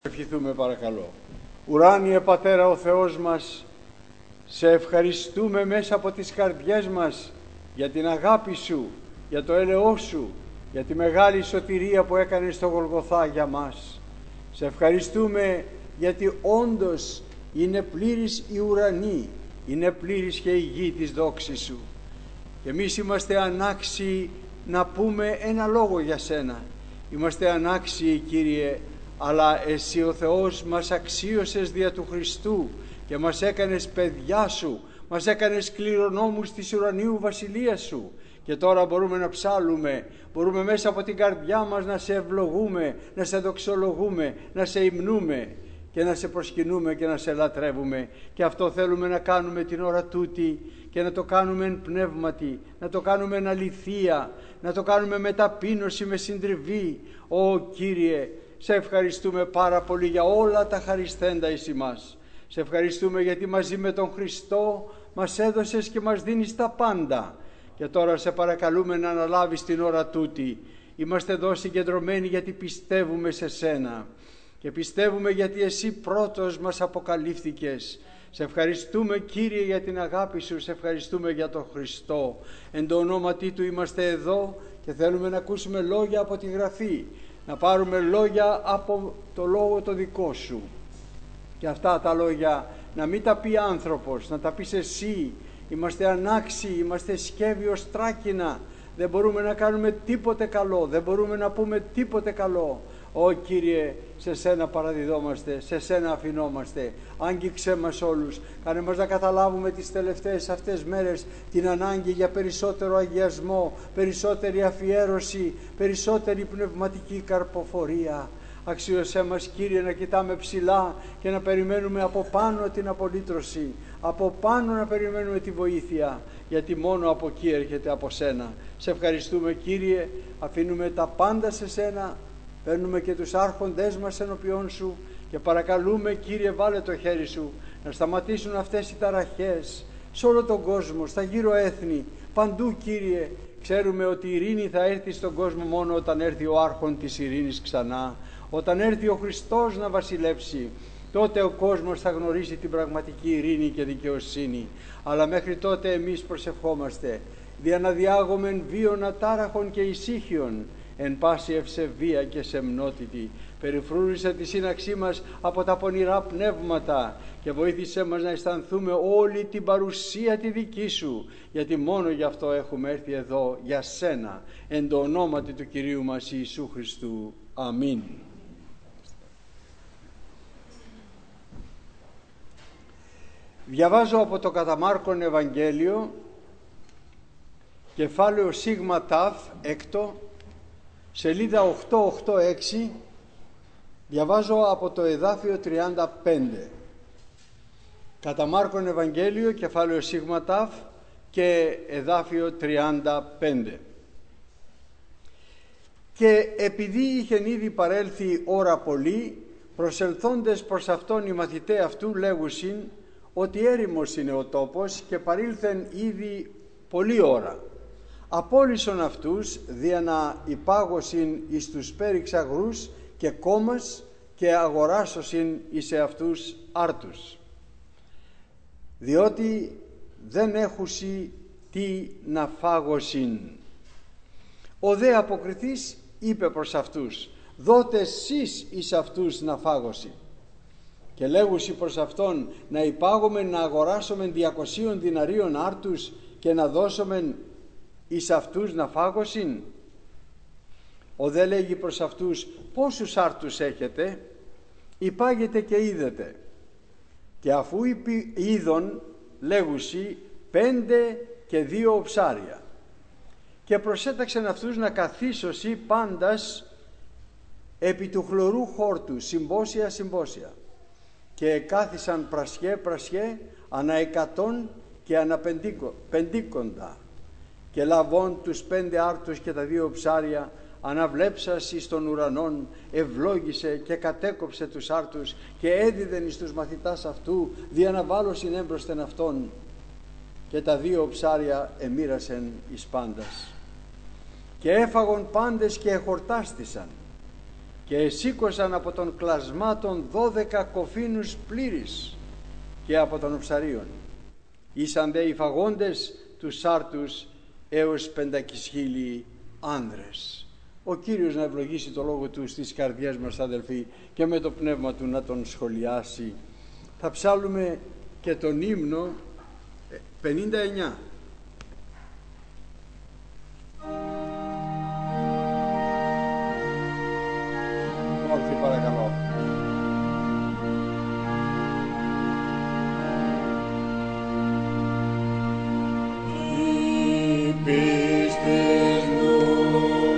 Ευχηθούμε παρακαλώ. Ουράνιε Πατέρα ο Θεός μας, σε ευχαριστούμε μέσα από τις καρδιές μας για την αγάπη Σου, για το έλεος Σου, για τη μεγάλη σωτηρία που έκανες στο Γολγοθά για μας. Σε ευχαριστούμε γιατί όντως είναι πλήρης η ουρανή, είναι πλήρης και η γη της δόξης Σου. Και εμείς είμαστε ανάξιοι να πούμε ένα λόγο για Σένα. Είμαστε ανάξιοι, Κύριε, αλλά Εσύ ο Θεός μας αξίωσες δια του Χριστού και μας έκανες παιδιά Σου, μας έκανες κληρονόμους της ουρανίου βασιλείας Σου. Και τώρα μπορούμε να ψάλλουμε, μπορούμε μέσα από την καρδιά μας να Σε ευλογούμε, να Σε δοξολογούμε, να Σε υμνούμε και να Σε προσκυνούμε και να Σε λατρεύουμε. Και αυτό θέλουμε να κάνουμε την ώρα τούτη και να το κάνουμε εν πνεύματι, να το κάνουμε εν αληθεία, να το κάνουμε με ταπείνωση, με συντριβή. Ω Κύριε, Σε ευχαριστούμε πάρα πολύ για όλα τα χαρισθέντα εις ημάς. Σε ευχαριστούμε γιατί μαζί με τον Χριστό μας έδωσες και μας δίνεις τα πάντα. Και τώρα Σε παρακαλούμε να αναλάβεις την ώρα τούτη. Είμαστε εδώ συγκεντρωμένοι γιατί πιστεύουμε σε Σένα. Και πιστεύουμε γιατί Εσύ πρώτος μας αποκαλύφθηκες. Σε ευχαριστούμε, Κύριε, για την αγάπη Σου. Σε ευχαριστούμε για τον Χριστό. Εν το ονόματί Του είμαστε εδώ και θέλουμε να ακούσουμε λόγια από τη Γραφή. Να πάρουμε λόγια από το λόγο το δικό Σου. Και αυτά τα λόγια να μην τα πει άνθρωπος, να τα πεις Εσύ. Είμαστε ανάξιοι, είμαστε σκεύοι ως τράκινα. Δεν μπορούμε να κάνουμε τίποτε καλό, δεν μπορούμε να πούμε τίποτε καλό. Ω Κύριε, σε Σένα παραδιδόμαστε, σε Σένα αφινόμαστε. Άγγιξέ μας όλους, κάνε μας να καταλάβουμε τις τελευταίες αυτές μέρες την ανάγκη για περισσότερο αγιασμό, περισσότερη αφιέρωση, περισσότερη πνευματική καρποφορία. Αξίωσέ μας, Κύριε, να κοιτάμε ψηλά και να περιμένουμε από πάνω την απολύτρωση, από πάνω να περιμένουμε τη βοήθεια, γιατί μόνο από εκεί έρχεται από Σένα. Σε ευχαριστούμε, Κύριε, αφήνουμε τα πάντα σε Σένα. Παίρνουμε και τους άρχοντές μας ενώπιόν Σου και παρακαλούμε, Κύριε, βάλε το χέρι Σου να σταματήσουν αυτές οι ταραχές σε όλο τον κόσμο, στα γύρω έθνη, παντού, Κύριε. Ξέρουμε ότι η ειρήνη θα έρθει στον κόσμο μόνο όταν έρθει ο άρχον της ειρήνης ξανά, όταν έρθει ο Χριστός να βασιλεύσει. Τότε ο κόσμος θα γνωρίσει την πραγματική ειρήνη και δικαιοσύνη. Αλλά μέχρι τότε εμείς προσευχόμαστε, δια να διάγομεν βίων ατάραχων και ησύχιων, εν πάση ευσεβία και σεμνότητη. Περιφρούρησε τη σύναξή μας από τα πονηρά πνεύματα και βοήθησέ μας να αισθανθούμε όλη την παρουσία τη δική Σου, γιατί μόνο γι' αυτό έχουμε έρθει εδώ, για Σένα, εν το ονόματι του Κυρίου μας Ιησού Χριστού. Αμήν. Διαβάζω από το κατά Μάρκον Ευαγγέλιο, κεφάλαιο Σίγμα Ταφ, έκτο, σελίδα 886, διαβάζω από το εδάφιο 35. Κατά Μάρκον Ευαγγέλιο, κεφάλαιο Σίγμα Ταφ και εδάφιο 35. Και επειδή είχεν ήδη παρέλθει ώρα πολύ, προσελθόντες προς αυτόν οι μαθηταί αυτού λέγουσιν ότι έρημος είναι ο τόπος και παρήλθεν ήδη πολλή ώρα. Απόλυσον αυτούς δια να υπάγωσιν εις τους πέριξ αγρούς και κόμμας και αγοράσωσιν εις εαυτούς άρτους, διότι δεν έχουσι τι να φάγωσιν. Ο δε αποκριθής είπε προς αυτούς, δότε εσείς εις αυτούς να φάγωσι. Και λέγουσι προς αυτόν, να υπάγομεν να αγοράσομεν 200 διναρίων άρτους και να δώσομεν εις αυτούς να φάγωσιν. Ο δε λέγει προς αυτούς, πόσους άρτους έχετε? Υπάγετε και είδετε. Και αφού είδον, λέγουσι, 5 και 2 ψάρια. Και προσέταξεν αυτούς να καθίσωσι πάντας επί του χλωρού χόρτου, συμπόσια. Και κάθισαν πρασιέ, ανά 100 και ανά 50. Και λαβών τους 5 άρτους και τα 2 ψάρια, αναβλέψας εις των ουρανών, ευλόγησε και κατέκοψε τους άρτους και έδιδεν εις τους μαθητάς αυτού, δια να βάλωσιν έμπροσθεν αυτόν. Και τα 2 ψάρια εμοίρασεν εις πάντας. Και έφαγον πάντες και εχορτάστησαν. και εσήκωσαν από των κλασμάτων 12 κοφίνους πλήρης και από των οψαρίων. Ήσαν δε οι φαγόντες τους σάρτους έως 500.000 άνδρες. Ο Κύριος να ευλογήσει το λόγο Του στις καρδιές μας, αδελφοί, και με το πνεύμα Του να τον σχολιάσει. Θα ψάλουμε και τον ύμνο 59. Όρθιοι παρακαλώ. Η πίστης μου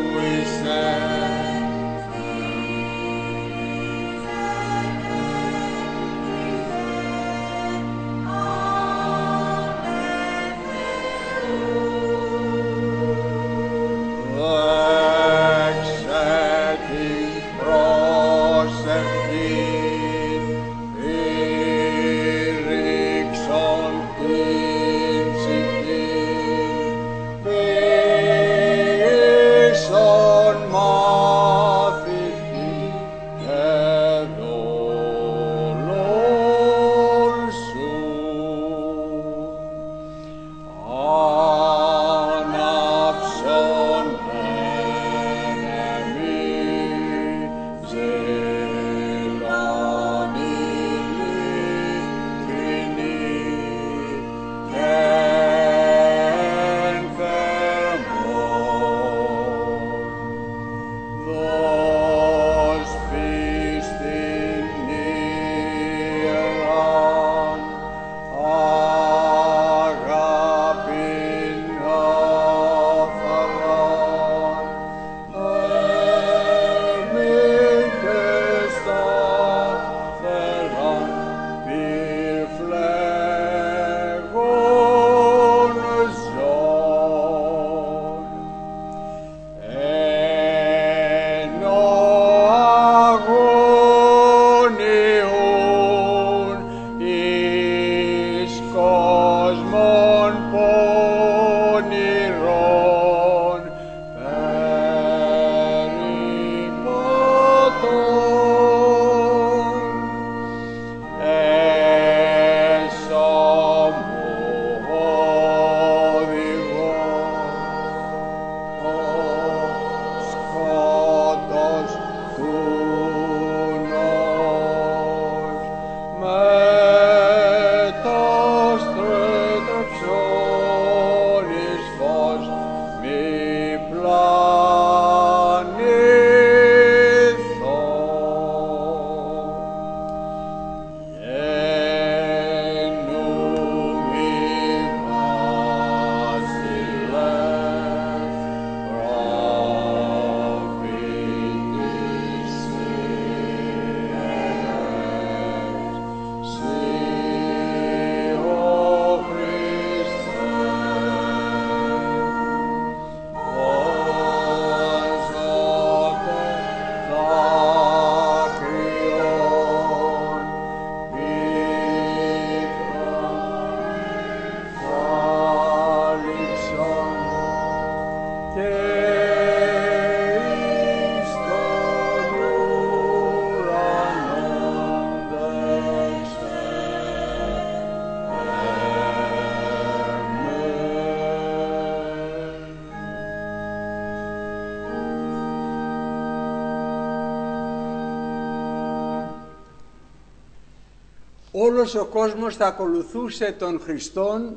όλος ο κόσμος θα ακολουθούσε τον Χριστόν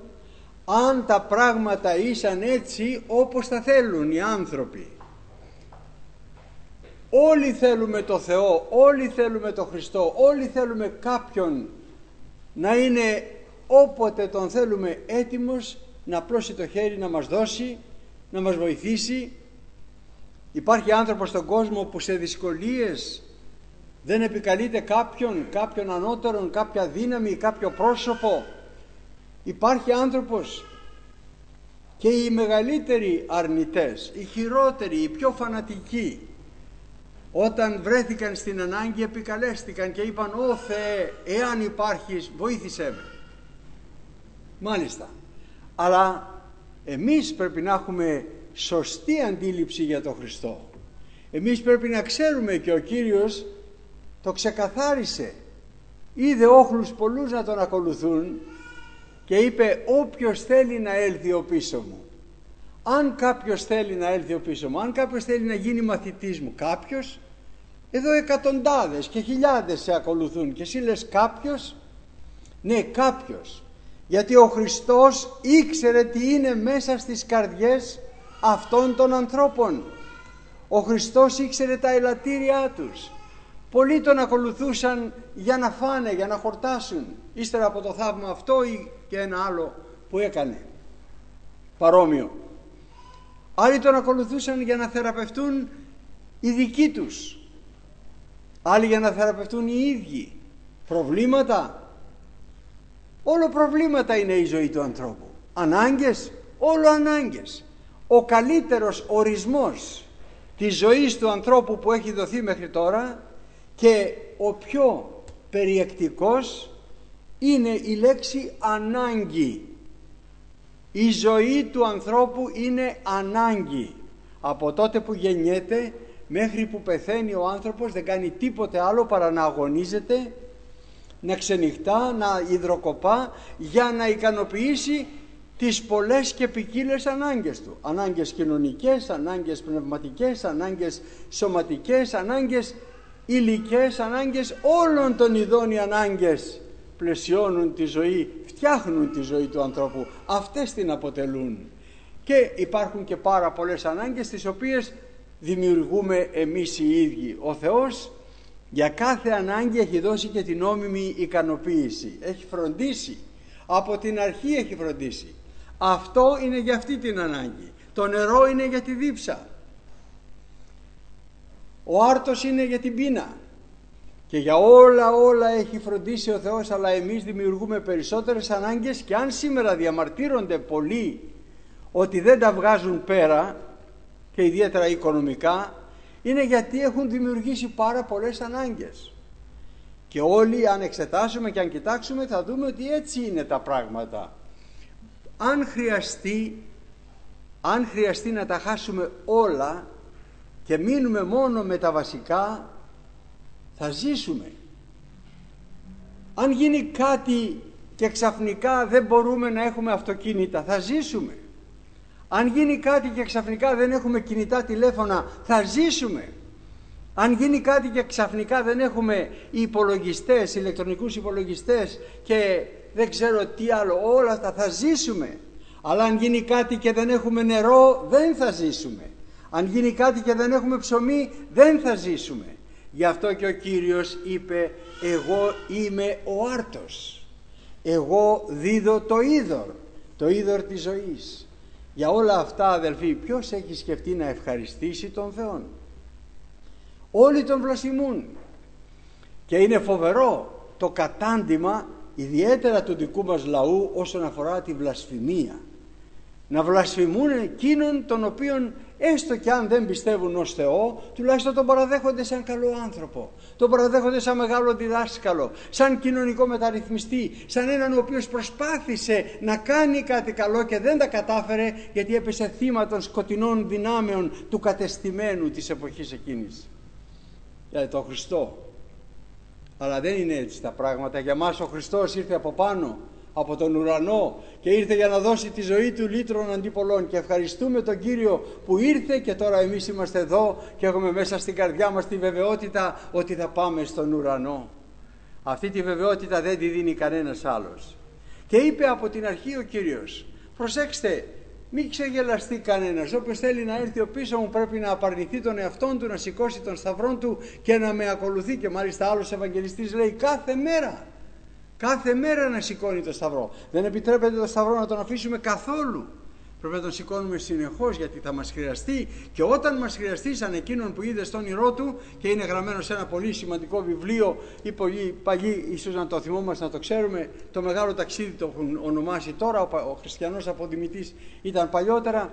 αν τα πράγματα ήσαν έτσι όπως τα θέλουν οι άνθρωποι. Όλοι θέλουμε το Θεό, όλοι θέλουμε το Χριστό, όλοι θέλουμε κάποιον να είναι όποτε τον θέλουμε έτοιμος να πλώσει το χέρι, να μας δώσει, να μας βοηθήσει. Υπάρχει άνθρωπος στον κόσμο που σε δυσκολίες δεν επικαλείται κάποιον ανώτερον, κάποια δύναμη, κάποιο πρόσωπο. Υπάρχει άνθρωπος, και οι μεγαλύτεροι αρνητές, οι χειρότεροι, οι πιο φανατικοί, όταν βρέθηκαν στην ανάγκη επικαλέστηκαν και είπαν «Ω Θεέ, εάν υπάρχεις βοήθησέ με». Μάλιστα, αλλά εμείς πρέπει να έχουμε σωστή αντίληψη για τον Χριστό. Εμείς πρέπει να ξέρουμε, και ο Κύριος το ξεκαθάρισε. Είδε όχλους πολλούς να τον ακολουθούν και είπε, όποιος θέλει να έλθει ο πίσω μου. Αν κάποιος θέλει να έλθει ο πίσω μου, αν κάποιος θέλει να γίνει μαθητής μου, κάποιος, εδώ εκατοντάδες και χιλιάδες σε ακολουθούν και εσύ λες κάποιος. Ναι, κάποιος, γιατί ο Χριστός ήξερε τι είναι μέσα στις καρδιές αυτών των ανθρώπων. Ο Χριστός ήξερε τα ελαττήριά τους. Πολλοί τον ακολουθούσαν για να φάνε, για να χορτάσουν, ύστερα από το θαύμα αυτό ή και ένα άλλο που έκανε παρόμοιο. Άλλοι τον ακολουθούσαν για να θεραπευτούν οι δικοί τους, άλλοι για να θεραπευτούν οι ίδιοι. Προβλήματα, όλο προβλήματα είναι η ζωή του ανθρώπου. Ανάγκες, όλο ανάγκες. Ο καλύτερος ορισμός της ζωής του ανθρώπου που έχει δοθεί μέχρι τώρα και ο πιο περιεκτικός είναι η λέξη ανάγκη. Η ζωή του ανθρώπου είναι ανάγκη. Από τότε που γεννιέται μέχρι που πεθαίνει ο άνθρωπος δεν κάνει τίποτε άλλο παρά να αγωνίζεται, να ξενυχτά, να υδροκοπά για να ικανοποιήσει τις πολλές και ποικίλες ανάγκες του. Ανάγκες κοινωνικές, ανάγκες πνευματικές, ανάγκες σωματικές, ανάγκες υλικές, ανάγκες όλων των ειδών. Οι ανάγκες πλαισιώνουν τη ζωή, φτιάχνουν τη ζωή του ανθρώπου. Αυτές την αποτελούν. Και υπάρχουν και πάρα πολλές ανάγκες τις οποίες δημιουργούμε εμείς οι ίδιοι. Ο Θεός για κάθε ανάγκη έχει δώσει και την νόμιμη ικανοποίηση. Έχει φροντίσει. Από την αρχή έχει φροντίσει. Αυτό είναι για αυτή την ανάγκη. Το νερό είναι για τη δίψα. Ο άρτος είναι για την πείνα. Και για όλα έχει φροντίσει ο Θεός, αλλά εμείς δημιουργούμε περισσότερες ανάγκες και αν σήμερα διαμαρτύρονται πολλοί ότι δεν τα βγάζουν πέρα και ιδιαίτερα οικονομικά, είναι γιατί έχουν δημιουργήσει πάρα πολλές ανάγκες. Και όλοι αν εξετάσουμε και αν κοιτάξουμε θα δούμε ότι έτσι είναι τα πράγματα. Αν χρειαστεί να τα χάσουμε όλα και μείνουμε μόνο με τα βασικά, θα ζήσουμε. Αν γίνει κάτι και ξαφνικά δεν μπορούμε να έχουμε αυτοκίνητα, θα ζήσουμε. Αν γίνει κάτι και ξαφνικά δεν έχουμε κινητά τηλέφωνα, θα ζήσουμε. Αν γίνει κάτι και ξαφνικά δεν έχουμε υπολογιστές, ηλεκτρονικούς υπολογιστές και δεν ξέρω τι άλλο, όλα αυτά, θα ζήσουμε. Αλλά αν γίνει κάτι και δεν έχουμε νερό, δεν θα ζήσουμε. Αν γίνει κάτι και δεν έχουμε ψωμί, δεν θα ζήσουμε. Γι' αυτό και ο Κύριος είπε, εγώ είμαι ο άρτος. Εγώ δίδω το είδωρ της ζωής. Για όλα αυτά, αδελφοί, ποιος έχει σκεφτεί να ευχαριστήσει τον Θεό? Όλοι τον βλασφημούν. Και είναι φοβερό το κατάντημα ιδιαίτερα του δικού μας λαού όσον αφορά τη βλασφημία. Να βλασφημούν εκείνον τον οποίον έστω και αν δεν πιστεύουν ως Θεό, τουλάχιστον τον παραδέχονται σαν καλό άνθρωπο, τον παραδέχονται σαν μεγάλο διδάσκαλο, σαν κοινωνικό μεταρρυθμιστή, σαν έναν ο οποίος προσπάθησε να κάνει κάτι καλό και δεν τα κατάφερε γιατί έπεσε θύμα των σκοτεινών δυνάμεων του κατεστημένου της εποχής εκείνης. Για τον Χριστό. Αλλά δεν είναι έτσι τα πράγματα. Για μας ο Χριστός ήρθε από πάνω, από τον ουρανό, και ήρθε για να δώσει τη ζωή του λύτρων αντί πολλών. Και ευχαριστούμε τον Κύριο που ήρθε και τώρα εμείς είμαστε εδώ και έχουμε μέσα στην καρδιά μας τη βεβαιότητα ότι θα πάμε στον ουρανό. Αυτή τη βεβαιότητα δεν τη δίνει κανένας άλλος. Και είπε από την αρχή ο Κύριος, προσέξτε, μην ξεγελαστεί κανένας. Όποιος θέλει να έρθει ο πίσω μου πρέπει να απαρνηθεί τον εαυτόν του, να σηκώσει τον σταυρόν του και να με ακολουθεί. Και μάλιστα άλλος Ευαγγελιστής λέει κάθε μέρα να σηκώνει το σταυρό. Δεν επιτρέπεται το σταυρό να τον αφήσουμε καθόλου. Πρέπει να τον σηκώνουμε συνεχώς γιατί θα μας χρειαστεί, και όταν μας χρειαστεί, σαν εκείνον που είδε στον όνειρό του, και είναι γραμμένο σε ένα πολύ σημαντικό βιβλίο, ή πολύ παλιοί ίσως να το θυμόμαστε, να το ξέρουμε, το Μεγάλο Ταξίδι το έχουν ονομάσει τώρα, ο χριστιανός αποδημητής ήταν παλιότερα.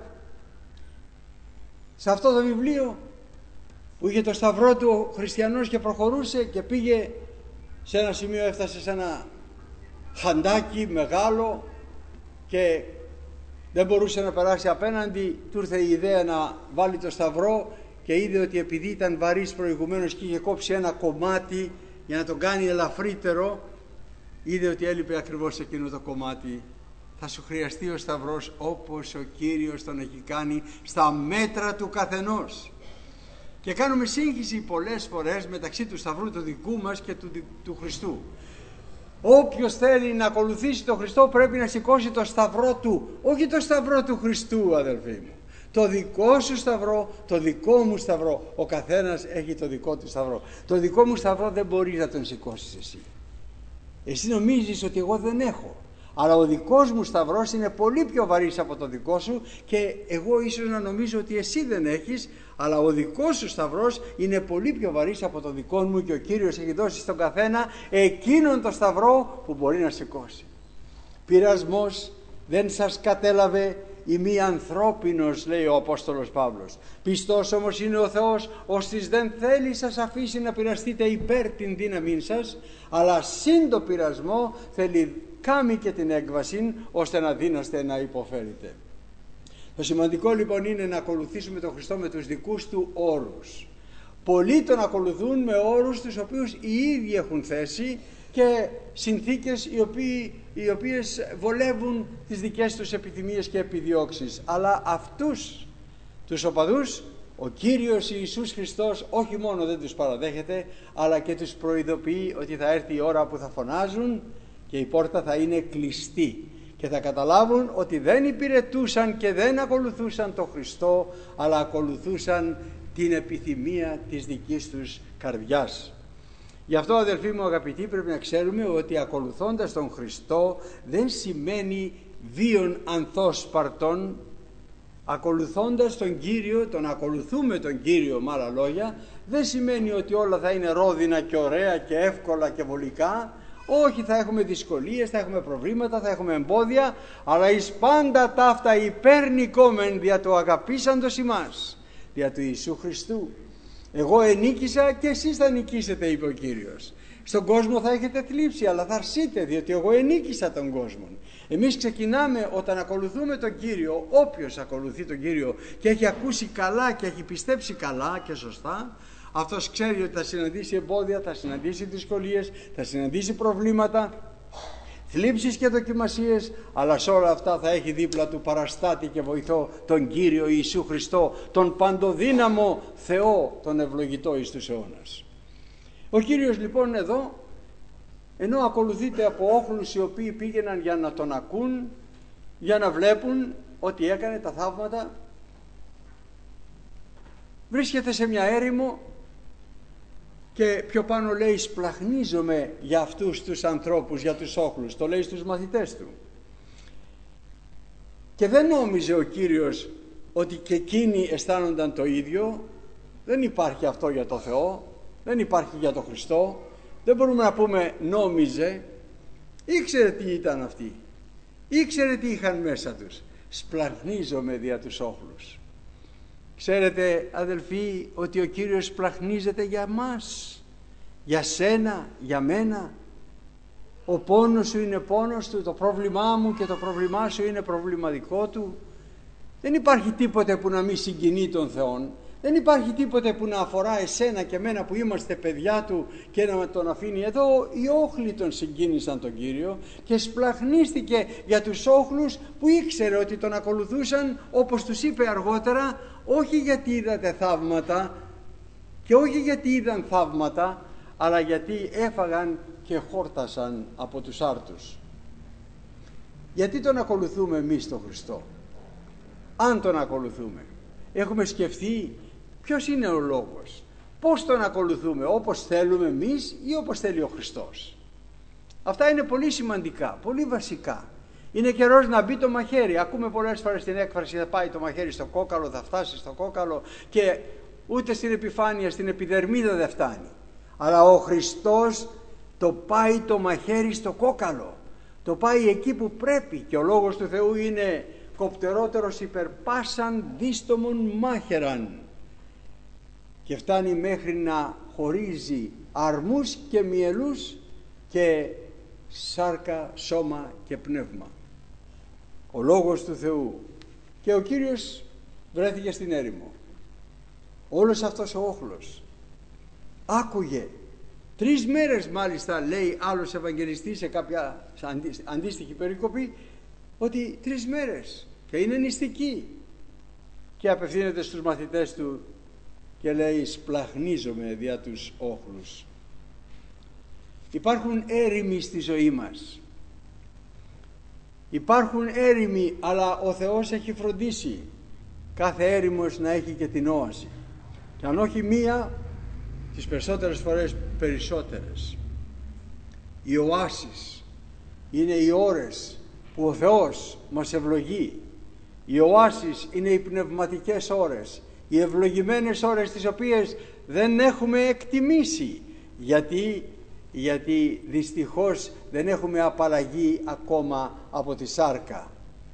Σε αυτό το βιβλίο που είχε το σταυρό του ο χριστιανός και προχωρούσε και πήγε σε ένα σημείο, έφτασε σε ένα χαντάκι μεγάλο και δεν μπορούσε να περάσει απέναντι, του ήρθε η ιδέα να βάλει το σταυρό και είδε ότι επειδή ήταν βαρύς προηγουμένως και είχε κόψει ένα κομμάτι για να τον κάνει ελαφρύτερο, είδε ότι έλειπε ακριβώς εκείνο το κομμάτι. Θα σου χρειαστεί ο σταυρός όπως ο Κύριος τον έχει κάνει στα μέτρα του καθενός. Και κάνουμε σύγχυση πολλές φορές μεταξύ του σταυρού του δικού μας και του Χριστού. Όποιος θέλει να ακολουθήσει τον Χριστό πρέπει να σηκώσει το σταυρό του, όχι το σταυρό του Χριστού, αδελφοί μου. Το δικό σου σταυρό, το δικό μου σταυρό. Ο καθένας έχει το δικό του σταυρό. Το δικό μου σταυρό δεν μπορείς να τον σηκώσεις εσύ. Εσύ νομίζεις ότι εγώ δεν έχω. Αλλά ο δικός μου σταυρός είναι πολύ πιο βαρύς από το δικό σου και εγώ ίσως να νομίζω ότι εσύ δεν έχεις, αλλά ο δικός σου σταυρός είναι πολύ πιο βαρύς από το δικό μου και ο Κύριος έχει δώσει στον καθένα εκείνον το σταυρό που μπορεί να σηκώσει. Πειρασμός δεν σας κατέλαβε η μη ανθρώπινος, λέει ο Απόστολος Παύλος. Πιστός όμως είναι ο Θεός, ώστις δεν θέλει σας αφήσει να πειραστείτε υπέρ την δύναμη σας, αλλά σύν το πειρασμό θέλει κάμει και την έκβαση, ώστε να δύναστε να υποφέρετε. Το σημαντικό λοιπόν είναι να ακολουθήσουμε τον Χριστό με τους δικούς του όρους. Πολλοί τον ακολουθούν με όρους τους οποίους οι ίδιοι έχουν θέσει και συνθήκες οι οποίες βολεύουν τις δικές τους επιθυμίες και επιδιώξεις. Αλλά αυτούς τους οπαδούς ο Κύριος Ιησούς Χριστός όχι μόνο δεν τους παραδέχεται, αλλά και τους προειδοποιεί ότι θα έρθει η ώρα που θα φωνάζουν και η πόρτα θα είναι κλειστή και θα καταλάβουν ότι δεν υπηρετούσαν και δεν ακολουθούσαν τον Χριστό, αλλά ακολουθούσαν την επιθυμία της δικής τους καρδιάς. Γι' αυτό, αδελφοί μου αγαπητοί, πρέπει να ξέρουμε ότι ακολουθώντας τον Χριστό δεν σημαίνει βίον ανθόσπαρτον. Ακολουθώντας τον Κύριο, τον ακολουθούμε τον Κύριο με άλλα λόγια, δεν σημαίνει ότι όλα θα είναι ρόδινα και ωραία και εύκολα και βολικά. Όχι, θα έχουμε δυσκολίες, θα έχουμε προβλήματα, θα έχουμε εμπόδια, αλλά εις πάντα ταύτα υπερνικόμεν δια το αγαπήσαντος ημάς, δια του Ιησού Χριστού. Εγώ ενίκησα και εσείς θα νικήσετε, είπε ο Κύριος. Στον κόσμο θα έχετε θλίψη, αλλά θα αρσείτε, διότι εγώ ενίκησα τον κόσμο. Εμείς ξεκινάμε όταν ακολουθούμε τον Κύριο, όποιος ακολουθεί τον Κύριο και έχει ακούσει καλά και έχει πιστέψει καλά και σωστά, αυτός ξέρει ότι θα συναντήσει εμπόδια, θα συναντήσει δυσκολίες, θα συναντήσει προβλήματα, θλίψεις και δοκιμασίες, αλλά σε όλα αυτά θα έχει δίπλα του παραστάτη και βοηθό τον Κύριο Ιησού Χριστό, τον παντοδύναμο Θεό, τον ευλογητό εις τους αιώνας. Ο Κύριος λοιπόν εδώ, ενώ ακολουθείται από όχλους οι οποίοι πήγαιναν για να τον ακούν, για να βλέπουν ότι έκανε τα θαύματα, βρίσκεται σε μια έρημο και πιο πάνω λέει σπλαχνίζομαι για αυτούς τους ανθρώπους, για τους όχλους. Το λέει στους μαθητές του. Και δεν νόμιζε ο Κύριος ότι και εκείνοι αισθάνονταν το ίδιο. Δεν υπάρχει αυτό για το Θεό, δεν υπάρχει για τον Χριστό. Δεν μπορούμε να πούμε νόμιζε. Ήξερε τι ήταν αυτοί, ήξερε τι είχαν μέσα τους. Σπλαχνίζομαι δια τους όχλους. Ξέρετε αδελφοί ότι ο Κύριος σπλαχνίζεται για μας, για σένα, για μένα. Ο πόνος σου είναι πόνος του, το πρόβλημά μου και το πρόβλημά σου είναι πρόβλημα δικό του. Δεν υπάρχει τίποτε που να μην συγκινεί τον Θεόν. Δεν υπάρχει τίποτε που να αφορά εσένα και εμένα που είμαστε παιδιά του και να τον αφήνει. Εδώ οι όχλοι τον συγκίνησαν τον Κύριο και σπλαχνίστηκε για τους όχλους που ήξερε ότι τον ακολουθούσαν, όπως τους είπε αργότερα, όχι γιατί είδατε θαύματα και όχι γιατί είδαν θαύματα, αλλά γιατί έφαγαν και χόρτασαν από τους άρτους. Γιατί τον ακολουθούμε εμείς τον Χριστό? Αν τον ακολουθούμε, έχουμε σκεφτεί ποιος είναι ο λόγος? Πώς τον ακολουθούμε? Όπως θέλουμε εμείς ή όπως θέλει ο Χριστός? Αυτά είναι πολύ σημαντικά, πολύ βασικά. Είναι καιρός να μπει το μαχαίρι. Ακούμε πολλές φορές την έκφραση θα πάει το μαχαίρι στο κόκαλο, θα φτάσει στο κόκαλο, και ούτε στην επιφάνεια, στην επιδερμίδα δεν φτάνει. Αλλά ο Χριστός το πάει το μαχαίρι στο κόκαλο. Το πάει εκεί που πρέπει, και ο λόγος του Θεού είναι κοπτερότερος υπερπάσαν δίστομον μάχαιραν, και φτάνει μέχρι να χωρίζει αρμούς και μυελούς και σάρκα, σώμα και πνεύμα. Ο λόγος του Θεού. Και ο Κύριος βρέθηκε στην έρημο. όλος αυτός ο όχλος. Άκουγε. 3 μέρες μάλιστα λέει άλλος Ευαγγελιστής σε κάποια αντίστοιχη περικοπή, ότι 3 μέρες και είναι νηστική. Και απευθύνεται στους μαθητές του και λέει, σπλαχνίζομαι δια τους όχλους. Υπάρχουν έρημοι στη ζωή μας. Υπάρχουν έρημοι, αλλά ο Θεός έχει φροντίσει κάθε έρημος να έχει και την όαση. Και αν όχι μία, τις περισσότερες φορές περισσότερες. Οι οάσεις είναι οι ώρες που ο Θεός μας ευλογεί. Οι οάσεις είναι οι πνευματικές ώρες, οι ευλογημένες ώρες, τις οποίες δεν έχουμε εκτιμήσει. Γιατί δυστυχώς δεν έχουμε απαλλαγεί ακόμα από τη σάρκα.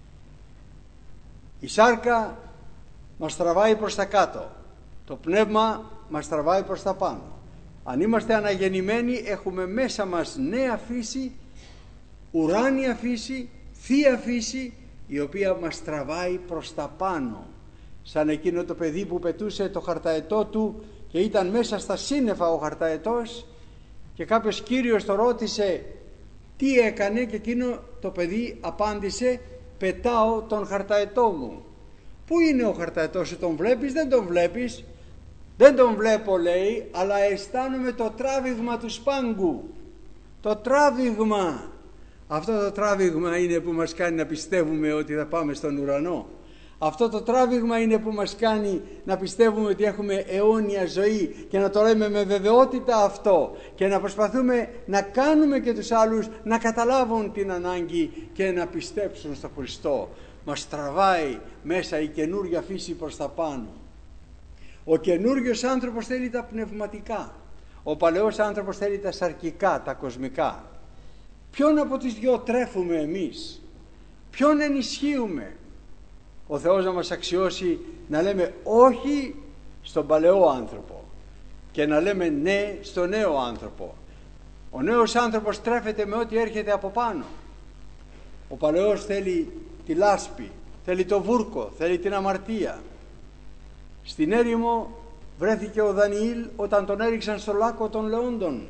Η σάρκα μας τραβάει προς τα κάτω, το πνεύμα μας τραβάει προς τα πάνω. Αν είμαστε αναγεννημένοι, έχουμε μέσα μας νέα φύση, ουράνια φύση, θεία φύση, η οποία μας τραβάει προς τα πάνω. Σαν εκείνο το παιδί που πετούσε το χαρταετό του και ήταν μέσα στα σύννεφα ο χαρταετός, και κάποιος κύριος το ρώτησε τι έκανε, και εκείνο το παιδί απάντησε, πετάω τον χαρταετό μου. Πού είναι ο χαρταετός σου, τον βλέπεις? Δεν τον βλέπεις. Δεν τον βλέπω, λέει, αλλά αισθάνομαι το τράβηγμα του σπάγκου. Το τράβηγμα. Αυτό το τράβηγμα είναι που μας κάνει να πιστεύουμε ότι θα πάμε στον ουρανό. Αυτό το τράβηγμα είναι που μας κάνει να πιστεύουμε ότι έχουμε αιώνια ζωή και να το λέμε με βεβαιότητα αυτό, και να προσπαθούμε να κάνουμε και τους άλλους να καταλάβουν την ανάγκη και να πιστέψουν στο Χριστό. Μας τραβάει μέσα η καινούρια φύση προς τα πάνω. Ο καινούριος άνθρωπος θέλει τα πνευματικά. Ο παλαιός άνθρωπος θέλει τα σαρκικά, τα κοσμικά. Ποιον από τις δυο τρέφουμε εμείς? Ποιον ενισχύουμε? Ο Θεός να μας αξιώσει να λέμε όχι στον παλαιό άνθρωπο και να λέμε ναι στον νέο άνθρωπο. Ο νέος άνθρωπος τρέφεται με ό,τι έρχεται από πάνω. Ο παλαιός θέλει τη λάσπη, θέλει το βούρκο, θέλει την αμαρτία. Στην έρημο βρέθηκε ο Δανιήλ όταν τον έριξαν στο λάκκο των λεόντων.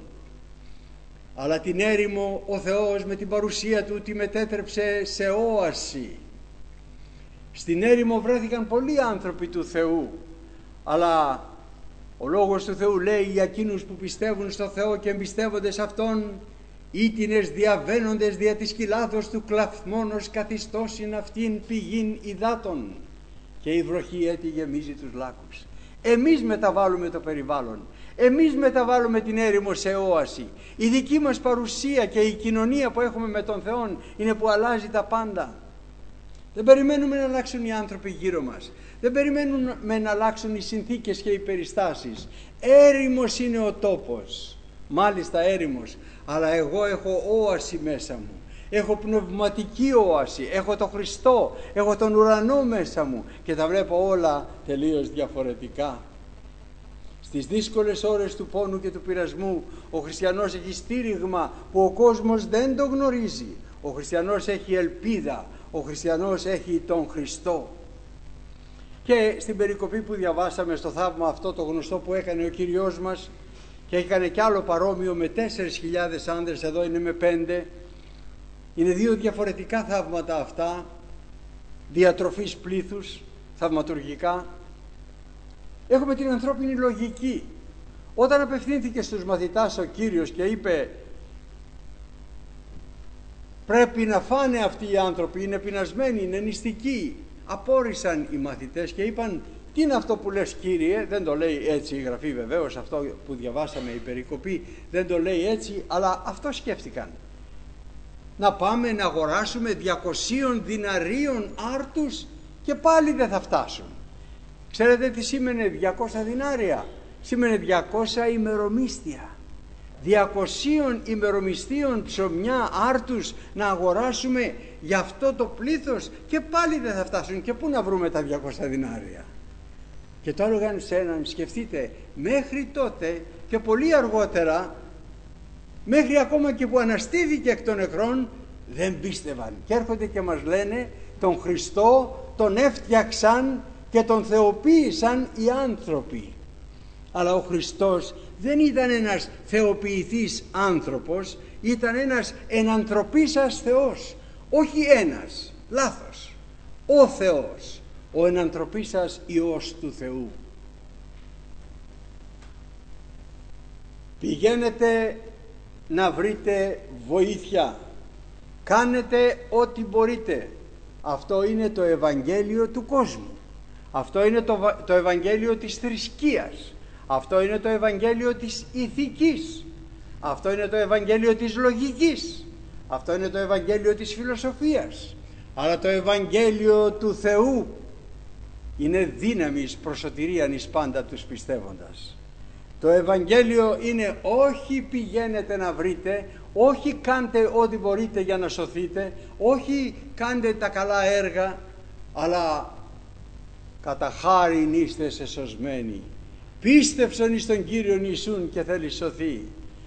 Αλλά την έρημο ο Θεός με την παρουσία του τη μετέτρεψε σε όαση. Στην έρημο βρέθηκαν πολλοί άνθρωποι του Θεού, αλλά ο Λόγος του Θεού λέει για εκείνους που πιστεύουν στο Θεό και εμπιστεύονται σε Αυτόν, ήτινες διαβαίνοντες δια της κοιλάδος του κλαθμόνος καθιστώσιν αυτήν πηγήν υδάτων, και η βροχή έτη γεμίζει τους λάκκους. Εμείς μεταβάλλουμε το περιβάλλον, εμείς μεταβάλλουμε την έρημο σε όαση. Η δική μας παρουσία και η κοινωνία που έχουμε με τον Θεό είναι που αλλάζει τα πάντα. Δεν περιμένουμε να αλλάξουν οι άνθρωποι γύρω μας. Δεν περιμένουμε να αλλάξουν οι συνθήκες και οι περιστάσεις. Έρημος είναι ο τόπος. Μάλιστα έρημος. Αλλά εγώ έχω όαση μέσα μου. Έχω πνευματική όαση. Έχω τον Χριστό. Έχω τον ουρανό μέσα μου. Και τα βλέπω όλα τελείως διαφορετικά. Στις δύσκολες ώρες του πόνου και του πειρασμού, ο χριστιανός έχει στήριγμα που ο κόσμος δεν το γνωρίζει. Ο χριστιανός έχει ελπίδα. Ο χριστιανός έχει τον Χριστό. Και στην περικοπή που διαβάσαμε, στο θαύμα αυτό το γνωστό που έκανε ο Κύριος μας, και έκανε κι άλλο παρόμοιο με 4.000 άνδρες, εδώ είναι με 5, είναι 2 διαφορετικά θαύματα αυτά, διατροφής πλήθους, θαυματουργικά. Έχουμε την ανθρώπινη λογική. Όταν απευθύνθηκε στους μαθητάς ο Κύριος και είπε πρέπει να φάνε αυτοί οι άνθρωποι, είναι πεινασμένοι, είναι νηστικοί, απόρρισαν οι μαθητές και είπαν τι είναι αυτό που λες Κύριε? Δεν το λέει έτσι η Γραφή βεβαίως, αυτό που διαβάσαμε η περικοπή δεν το λέει έτσι, αλλά αυτό σκέφτηκαν. Να πάμε να αγοράσουμε 200 διναρίων άρτους και πάλι δεν θα φτάσουν. Ξέρετε τι σήμαινε 200 δινάρια? Σήμαινε 200 ημερομίσθια. 200 ημερομισθίων ψωμιά άρτους να αγοράσουμε για αυτό το πλήθος και πάλι δεν θα φτάσουν. Και πού να βρούμε τα 200 δινάρια? Και το έλεγαν σε έναν, σκεφτείτε, μέχρι τότε και πολύ αργότερα, μέχρι ακόμα και που αναστήθηκε εκ των νεκρών, δεν πίστευαν. Και έρχονται και μας λένε τον Χριστό τον έφτιαξαν και τον θεοποίησαν οι άνθρωποι. Αλλά ο Χριστός δεν ήταν ένας θεοποιηθής άνθρωπος, ήταν ένας ενανθρωπίσας Θεός. Όχι ένας, λάθος. Ο Θεός, ο ενανθρωπίσας Υιός του Θεού. Πηγαίνετε να βρείτε βοήθεια. Κάνετε ό,τι μπορείτε. Αυτό είναι το Ευαγγέλιο του κόσμου. Αυτό είναι το Ευαγγέλιο της θρησκείας. Αυτό είναι το Ευαγγέλιο της ηθικής. Αυτό είναι το Ευαγγέλιο της λογικής. Αυτό είναι το Ευαγγέλιο της φιλοσοφίας. Αλλά το Ευαγγέλιο του Θεού είναι δύναμης προς σωτηρίαν εις πάντα τους πιστεύοντας. Το Ευαγγέλιο είναι όχι πηγαίνετε να βρείτε, όχι κάντε ό,τι μπορείτε για να σωθείτε, όχι κάντε τα καλά έργα, αλλά κατά χάριν είστε εσωσμένοι. Πίστευσαν εις τον Κύριον Ιησούν και θέλει σωθεί.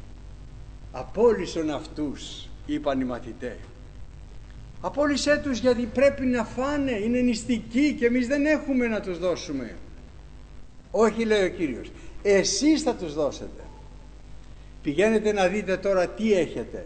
Απόλυσον αυτούς, είπαν οι μαθητές. Απόλυσέ τους, γιατί πρέπει να φάνε, είναι νηστικοί και εμείς δεν έχουμε να τους δώσουμε. Όχι, λέει ο Κύριος, εσείς θα τους δώσετε. Πηγαίνετε να δείτε τώρα τι έχετε.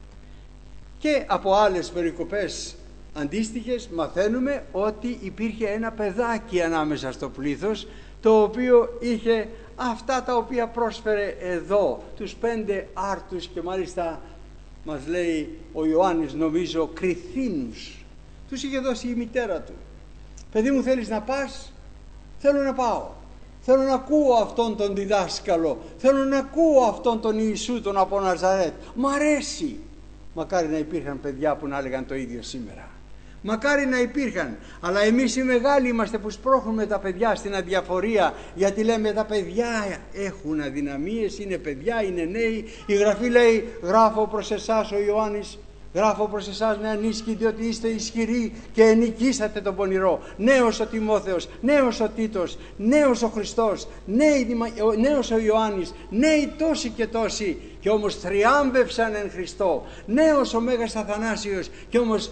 Και από άλλες περικοπές αντίστοιχες μαθαίνουμε ότι υπήρχε ένα παιδάκι ανάμεσα στο πλήθος, το οποίο είχε αυτά τα οποία πρόσφερε εδώ, τους 5 άρτους, και μάλιστα μας λέει ο Ιωάννης, νομίζω, κριθίνους. Τους είχε δώσει η μητέρα του. Παιδί μου, θέλεις να πας? Θέλω να πάω. Θέλω να ακούω αυτόν τον διδάσκαλο. Θέλω να ακούω αυτόν τον Ιησού, τον από Ναζαρέτ. Μ' αρέσει. Μακάρι να υπήρχαν παιδιά που να έλεγαν το ίδιο σήμερα. Μακάρι να υπήρχαν. Αλλά εμείς οι μεγάλοι είμαστε που σπρώχνουμε τα παιδιά στην αδιαφορία, γιατί λέμε τα παιδιά έχουν αδυναμίες, είναι παιδιά, είναι νέοι. Η Γραφή λέει, γράφω προς εσάς, ο Ιωάννης, γράφω προς εσάς νεανίσκοι, διότι είστε ισχυροί και ενικήσατε τον πονηρό. Νέος ο Τιμόθεος, νέος ο Τίτος, νέος ο Χριστός, νέος ο Ιωάννης, νέοι τόσοι και τόσοι, και όμως θριάμβευσαν εν Χριστώ. Νέος ο Μέγας Αθανάσιος, και όμως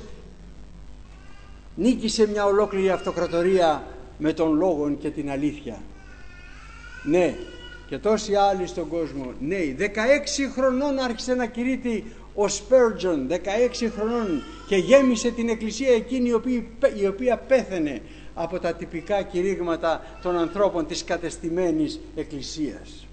νίκησε μια ολόκληρη αυτοκρατορία με τον λόγον και την αλήθεια. Ναι, και τόσοι άλλοι στον κόσμο. Ναι, 16 χρονών άρχισε να κηρύττει ο Σπέρτζον, 16 χρονών, και γέμισε την εκκλησία εκείνη η οποία πέθαινε από τα τυπικά κηρύγματα των ανθρώπων της κατεστημένης εκκλησίας.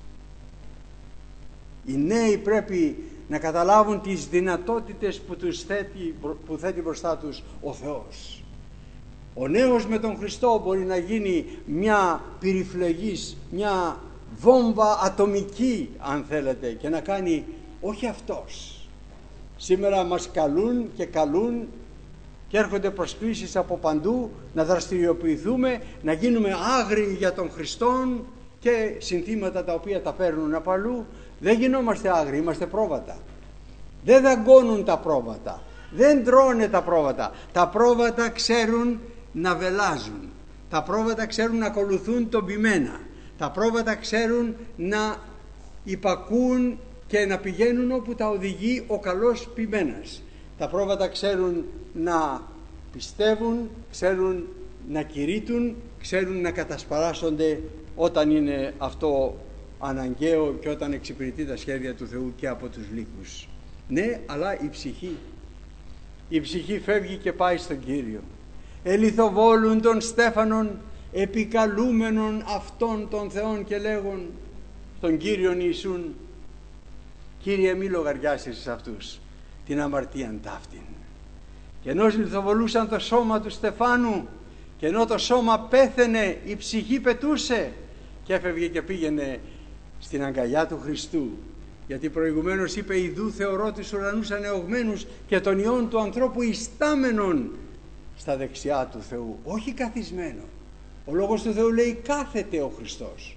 Οι νέοι πρέπει να καταλάβουν τις δυνατότητες που θέτει μπροστά τους ο Θεός. Ο νέος με τον Χριστό μπορεί να γίνει μια πυρηφλεγής, μια βόμβα ατομική, αν θέλετε, και να κάνει όχι αυτός. Σήμερα μας καλούν και έρχονται προσκλήσεις από παντού να δραστηριοποιηθούμε, να γίνουμε άγριοι για τον Χριστόν, και συνθήματα τα οποία τα παίρνουν από αλλού. Δεν γινόμαστε άγριοι, είμαστε πρόβατα. Δεν δαγκώνουν τα πρόβατα, δεν τρώνε τα πρόβατα. Τα πρόβατα ξέρουν να βελάζουν, τα πρόβατα ξέρουν να ακολουθούν τον ποιμένα, τα πρόβατα ξέρουν να υπακούν και να πηγαίνουν όπου τα οδηγεί ο καλός ποιμένας. Τα πρόβατα ξέρουν να πιστεύουν, ξέρουν να κηρύττουν, ξέρουν να κατασπαράσσονται όταν είναι αυτό αναγκαίο και όταν εξυπηρετεί τα σχέδια του Θεού και από τους λίγους. Ναι, αλλά η ψυχή φεύγει και πάει στον Κύριο. Ελιθοβόλουν τον Στέφανον, επικαλούμενον αυτών των Θεών, και λέγον στον Κύριον Ιησούν, Κύριε, μη λογαριάσεις σε αυτούς την αμαρτίαν ταύτην. Και ενώ λιθοβολούσαν το σώμα του Στεφάνου, και ενώ το σώμα πέθαινε, η ψυχή πετούσε και έφευγε και πήγαινε στην αγκαλιά του Χριστού. Γιατί προηγουμένως είπε, ιδού θεωρώ τους ουρανούς ανεωγμένους και τον Υιόν του ανθρώπου ιστάμενον στα δεξιά του Θεού, όχι καθισμένο. Ο Λόγος του Θεού λέει κάθεται ο Χριστός,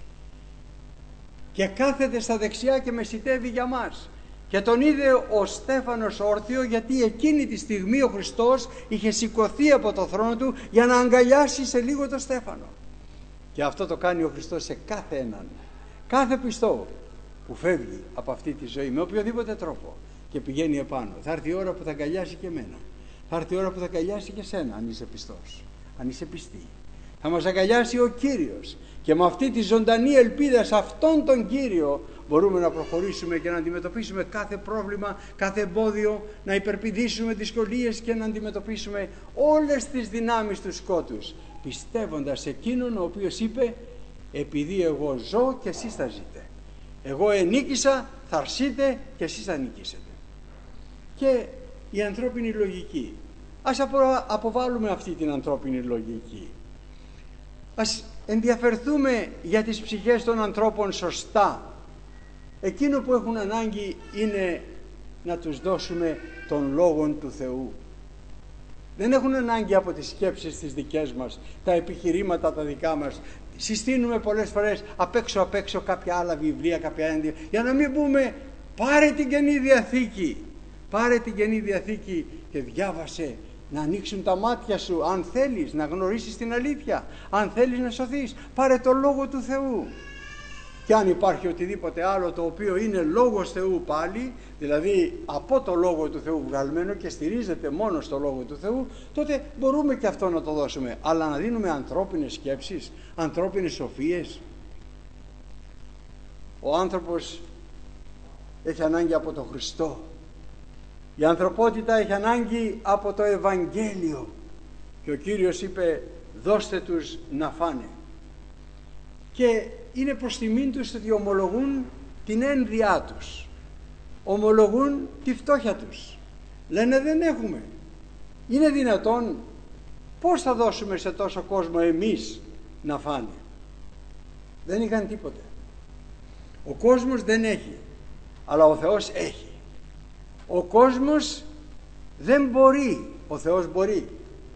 και κάθεται στα δεξιά και μεσιτεύει για μας. Και τον είδε ο Στέφανος όρθιο, γιατί εκείνη τη στιγμή ο Χριστός είχε σηκωθεί από το θρόνο του για να αγκαλιάσει σε λίγο το Στέφανο. Και αυτό το κάνει ο Χριστός σε κάθε έναν, κάθε πιστό που φεύγει από αυτή τη ζωή με οποιοδήποτε τρόπο και πηγαίνει επάνω. Θα έρθει η ώρα που θα αγκαλιάσει και εμένα. Θα έρθει η ώρα που θα αγκαλιάσει και σένα, αν είσαι πιστός, αν είσαι πιστή. θα μας αγκαλιάσει ο Κύριος. Και με αυτή τη ζωντανή ελπίδα σε αυτόν τον Κύριο μπορούμε να προχωρήσουμε και να αντιμετωπίσουμε κάθε πρόβλημα, κάθε εμπόδιο, να υπερπηδήσουμε δυσκολίες και να αντιμετωπίσουμε όλες τις δυνάμεις του σκότους, πιστεύοντας εκείνον ο οποίος είπε «Επειδή εγώ ζω και εσείς θα ζείτε. Εγώ ενίκησα, θα αρσείτε και εσείς θα νικήσετε». Και η ανθρώπινη λογική. Ας αποβάλουμε αυτή την ανθρώπινη λογική. Ας ενδιαφερθούμε για τις ψυχές των ανθρώπων σωστά. Εκείνο που έχουν ανάγκη είναι να τους δώσουμε τον Λόγον του Θεού. Δεν έχουν ανάγκη από τις σκέψεις τις δικές μας, τα επιχειρήματα τα δικά μας. Συστήνουμε πολλές φορές απ' έξω κάποια άλλα βιβλία, κάποια ένδια, για να μην πούμε πάρε την Καινή Διαθήκη. Πάρε την Καινή Διαθήκη και διάβασε, να ανοίξουν τα μάτια σου, αν θέλεις να γνωρίσεις την αλήθεια, αν θέλεις να σωθείς, πάρε το Λόγο του Θεού. Και αν υπάρχει οτιδήποτε άλλο το οποίο είναι Λόγος Θεού πάλι, δηλαδή από το Λόγο του Θεού βγαλμένο και στηρίζεται μόνο στο Λόγο του Θεού, τότε μπορούμε και αυτό να το δώσουμε. Αλλά να δίνουμε ανθρώπινες σκέψεις, ανθρώπινες σοφίες. Ο άνθρωπος έχει ανάγκη από τον Χριστό. Η ανθρωπότητα έχει ανάγκη από το Ευαγγέλιο. Και ο Κύριος είπε δώστε τους να φάνε. Και είναι προς τιμήν τους ότι ομολογούν την ένδυά τους. Ομολογούν τη φτώχεια τους. Λένε δεν έχουμε. Είναι δυνατόν? Πώς θα δώσουμε σε τόσο κόσμο εμείς να φάνε? Δεν είχαν τίποτε. Ο κόσμος δεν έχει, αλλά ο Θεός έχει. Ο κόσμος δεν μπορεί, ο Θεός μπορεί.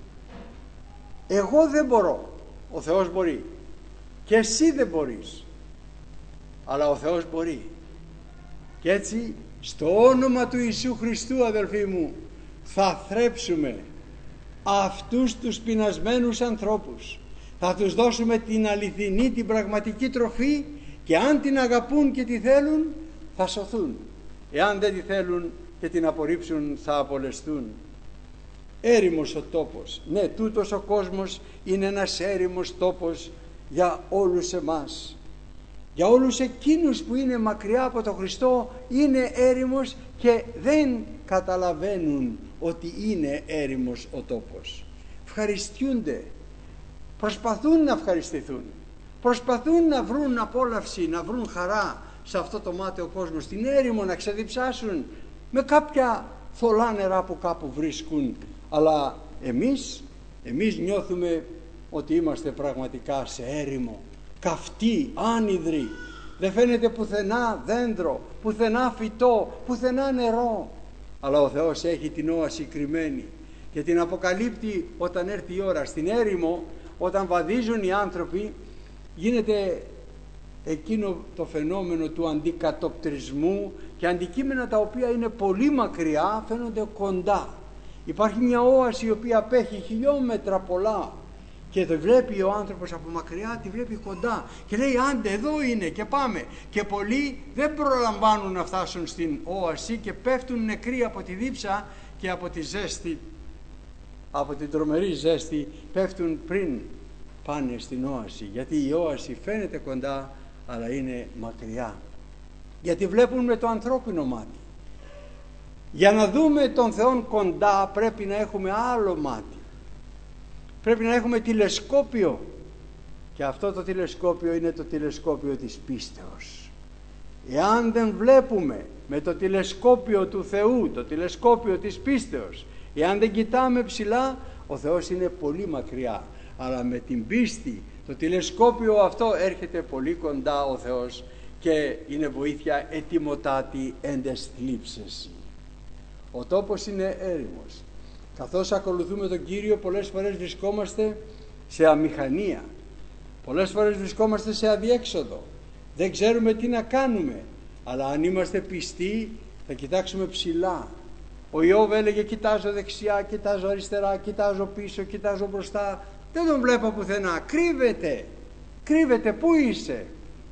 Εγώ δεν μπορώ, ο Θεός μπορεί. Και εσύ δεν μπορείς, αλλά ο Θεός μπορεί. Και έτσι στο όνομα του Ιησού Χριστού, αδελφοί μου, θα θρέψουμε αυτούς τους πεινασμένους ανθρώπους. Θα τους δώσουμε την αληθινή, την πραγματική τροφή, και αν την αγαπούν και τη θέλουν θα σωθούν. Εάν δεν τη θέλουν και την απορρίψουν θα απολεστούν. Έρημος ο τόπος. Ναι, τούτος ο κόσμος είναι ένας έρημος τόπος για όλους εμάς. Για όλους εκείνους που είναι μακριά από τον Χριστό είναι έρημος και δεν καταλαβαίνουν ότι είναι έρημος ο τόπος. Ευχαριστιούνται, προσπαθούν να ευχαριστηθούν, προσπαθούν να βρουν απόλαυση, να βρουν χαρά σε αυτό το μάταιο κόσμο, στην έρημο, να ξεδιψάσουν με κάποια θολά νερά που κάπου βρίσκουν. Αλλά εμείς νιώθουμε ότι είμαστε πραγματικά σε έρημο, καυτοί, άνυδροι. Δεν φαίνεται πουθενά δέντρο, πουθενά φυτό, πουθενά νερό. Αλλά ο Θεός έχει την όαση κρυμμένη και την αποκαλύπτει όταν έρθει η ώρα. Στην έρημο, όταν βαδίζουν οι άνθρωποι, γίνεται εκείνο το φαινόμενο του αντικατοπτρισμού, και αντικείμενα τα οποία είναι πολύ μακριά φαίνονται κοντά. Υπάρχει μια όαση η οποία απέχει χιλιόμετρα πολλά και το βλέπει ο άνθρωπος από μακριά, τη βλέπει κοντά και λέει άντε εδώ είναι και πάμε. Και πολλοί δεν προλαμβάνουν να φτάσουν στην όαση και πέφτουν νεκροί από τη δίψα και από τη ζέστη, από την τρομερή ζέστη, πέφτουν πριν πάνε στην όαση, γιατί η όαση φαίνεται κοντά αλλά είναι μακριά, γιατί βλέπουν με το ανθρώπινο μάτι. Για να δούμε τον Θεόν κοντά πρέπει να έχουμε άλλο μάτι, πρέπει να έχουμε τηλεσκόπιο, και αυτό το τηλεσκόπιο είναι το τηλεσκόπιο της πίστεως. Εάν δεν βλέπουμε με το τηλεσκόπιο του Θεού, το τηλεσκόπιο της πίστεως, εάν δεν κοιτάμε ψηλά, ο Θεός είναι πολύ μακριά. Αλλά με την πίστη το τηλεσκόπιο αυτό έρχεται πολύ κοντά ο Θεός και είναι βοήθεια ετοιμοτάτη έντες θλίψες. Ο τόπος είναι έρημος. Καθώς ακολουθούμε τον Κύριο, πολλές φορές βρισκόμαστε σε αμηχανία, πολλές φορές βρισκόμαστε σε αδιέξοδο, δεν ξέρουμε τι να κάνουμε. Αλλά αν είμαστε πιστοί θα κοιτάξουμε ψηλά. Ο Ιώβ έλεγε κοιτάζω δεξιά, κοιτάζω αριστερά, κοιτάζω πίσω, κοιτάζω μπροστά, δεν τον βλέπω πουθενά, κρύβεται, πού είσαι?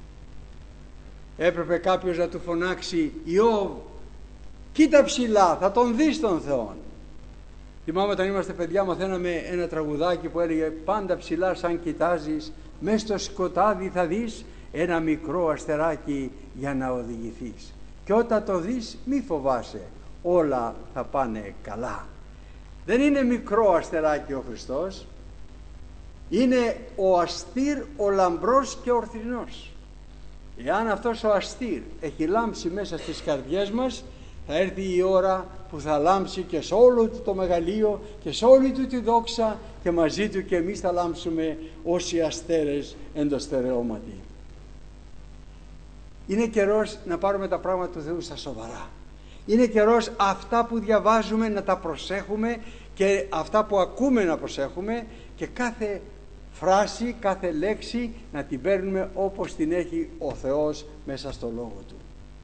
Έπρεπε κάποιος να του φωνάξει Ιώβ, κοίτα ψηλά, θα τον δεις τον Θεό. Θυμάμαι όταν είμαστε παιδιά, μαθαίναμε ένα τραγουδάκι που έλεγε «Πάντα ψηλά σαν κοιτάζεις, μες στο σκοτάδι θα δεις ένα μικρό αστεράκι για να οδηγηθείς. Και όταν το δεις μη φοβάσαι, όλα θα πάνε καλά». Δεν είναι μικρό αστεράκι ο Χριστός, είναι ο αστήρ, ο λαμπρός και ορθρινός. Εάν αυτός ο αστήρ έχει λάμψει μέσα στις καρδιές μας, θα έρθει η ώρα που θα λάμψει και σε όλο του το μεγαλείο και σε όλη του τη δόξα, και μαζί του και εμείς θα λάμψουμε ως οι αστέρες εν το στερεώματι. Είναι καιρός να πάρουμε τα πράγματα του Θεού στα σοβαρά. Είναι καιρός αυτά που διαβάζουμε να τα προσέχουμε και αυτά που ακούμε να προσέχουμε, και κάθε φράση, κάθε λέξη να την παίρνουμε όπως την έχει ο Θεός μέσα στο Λόγο Του.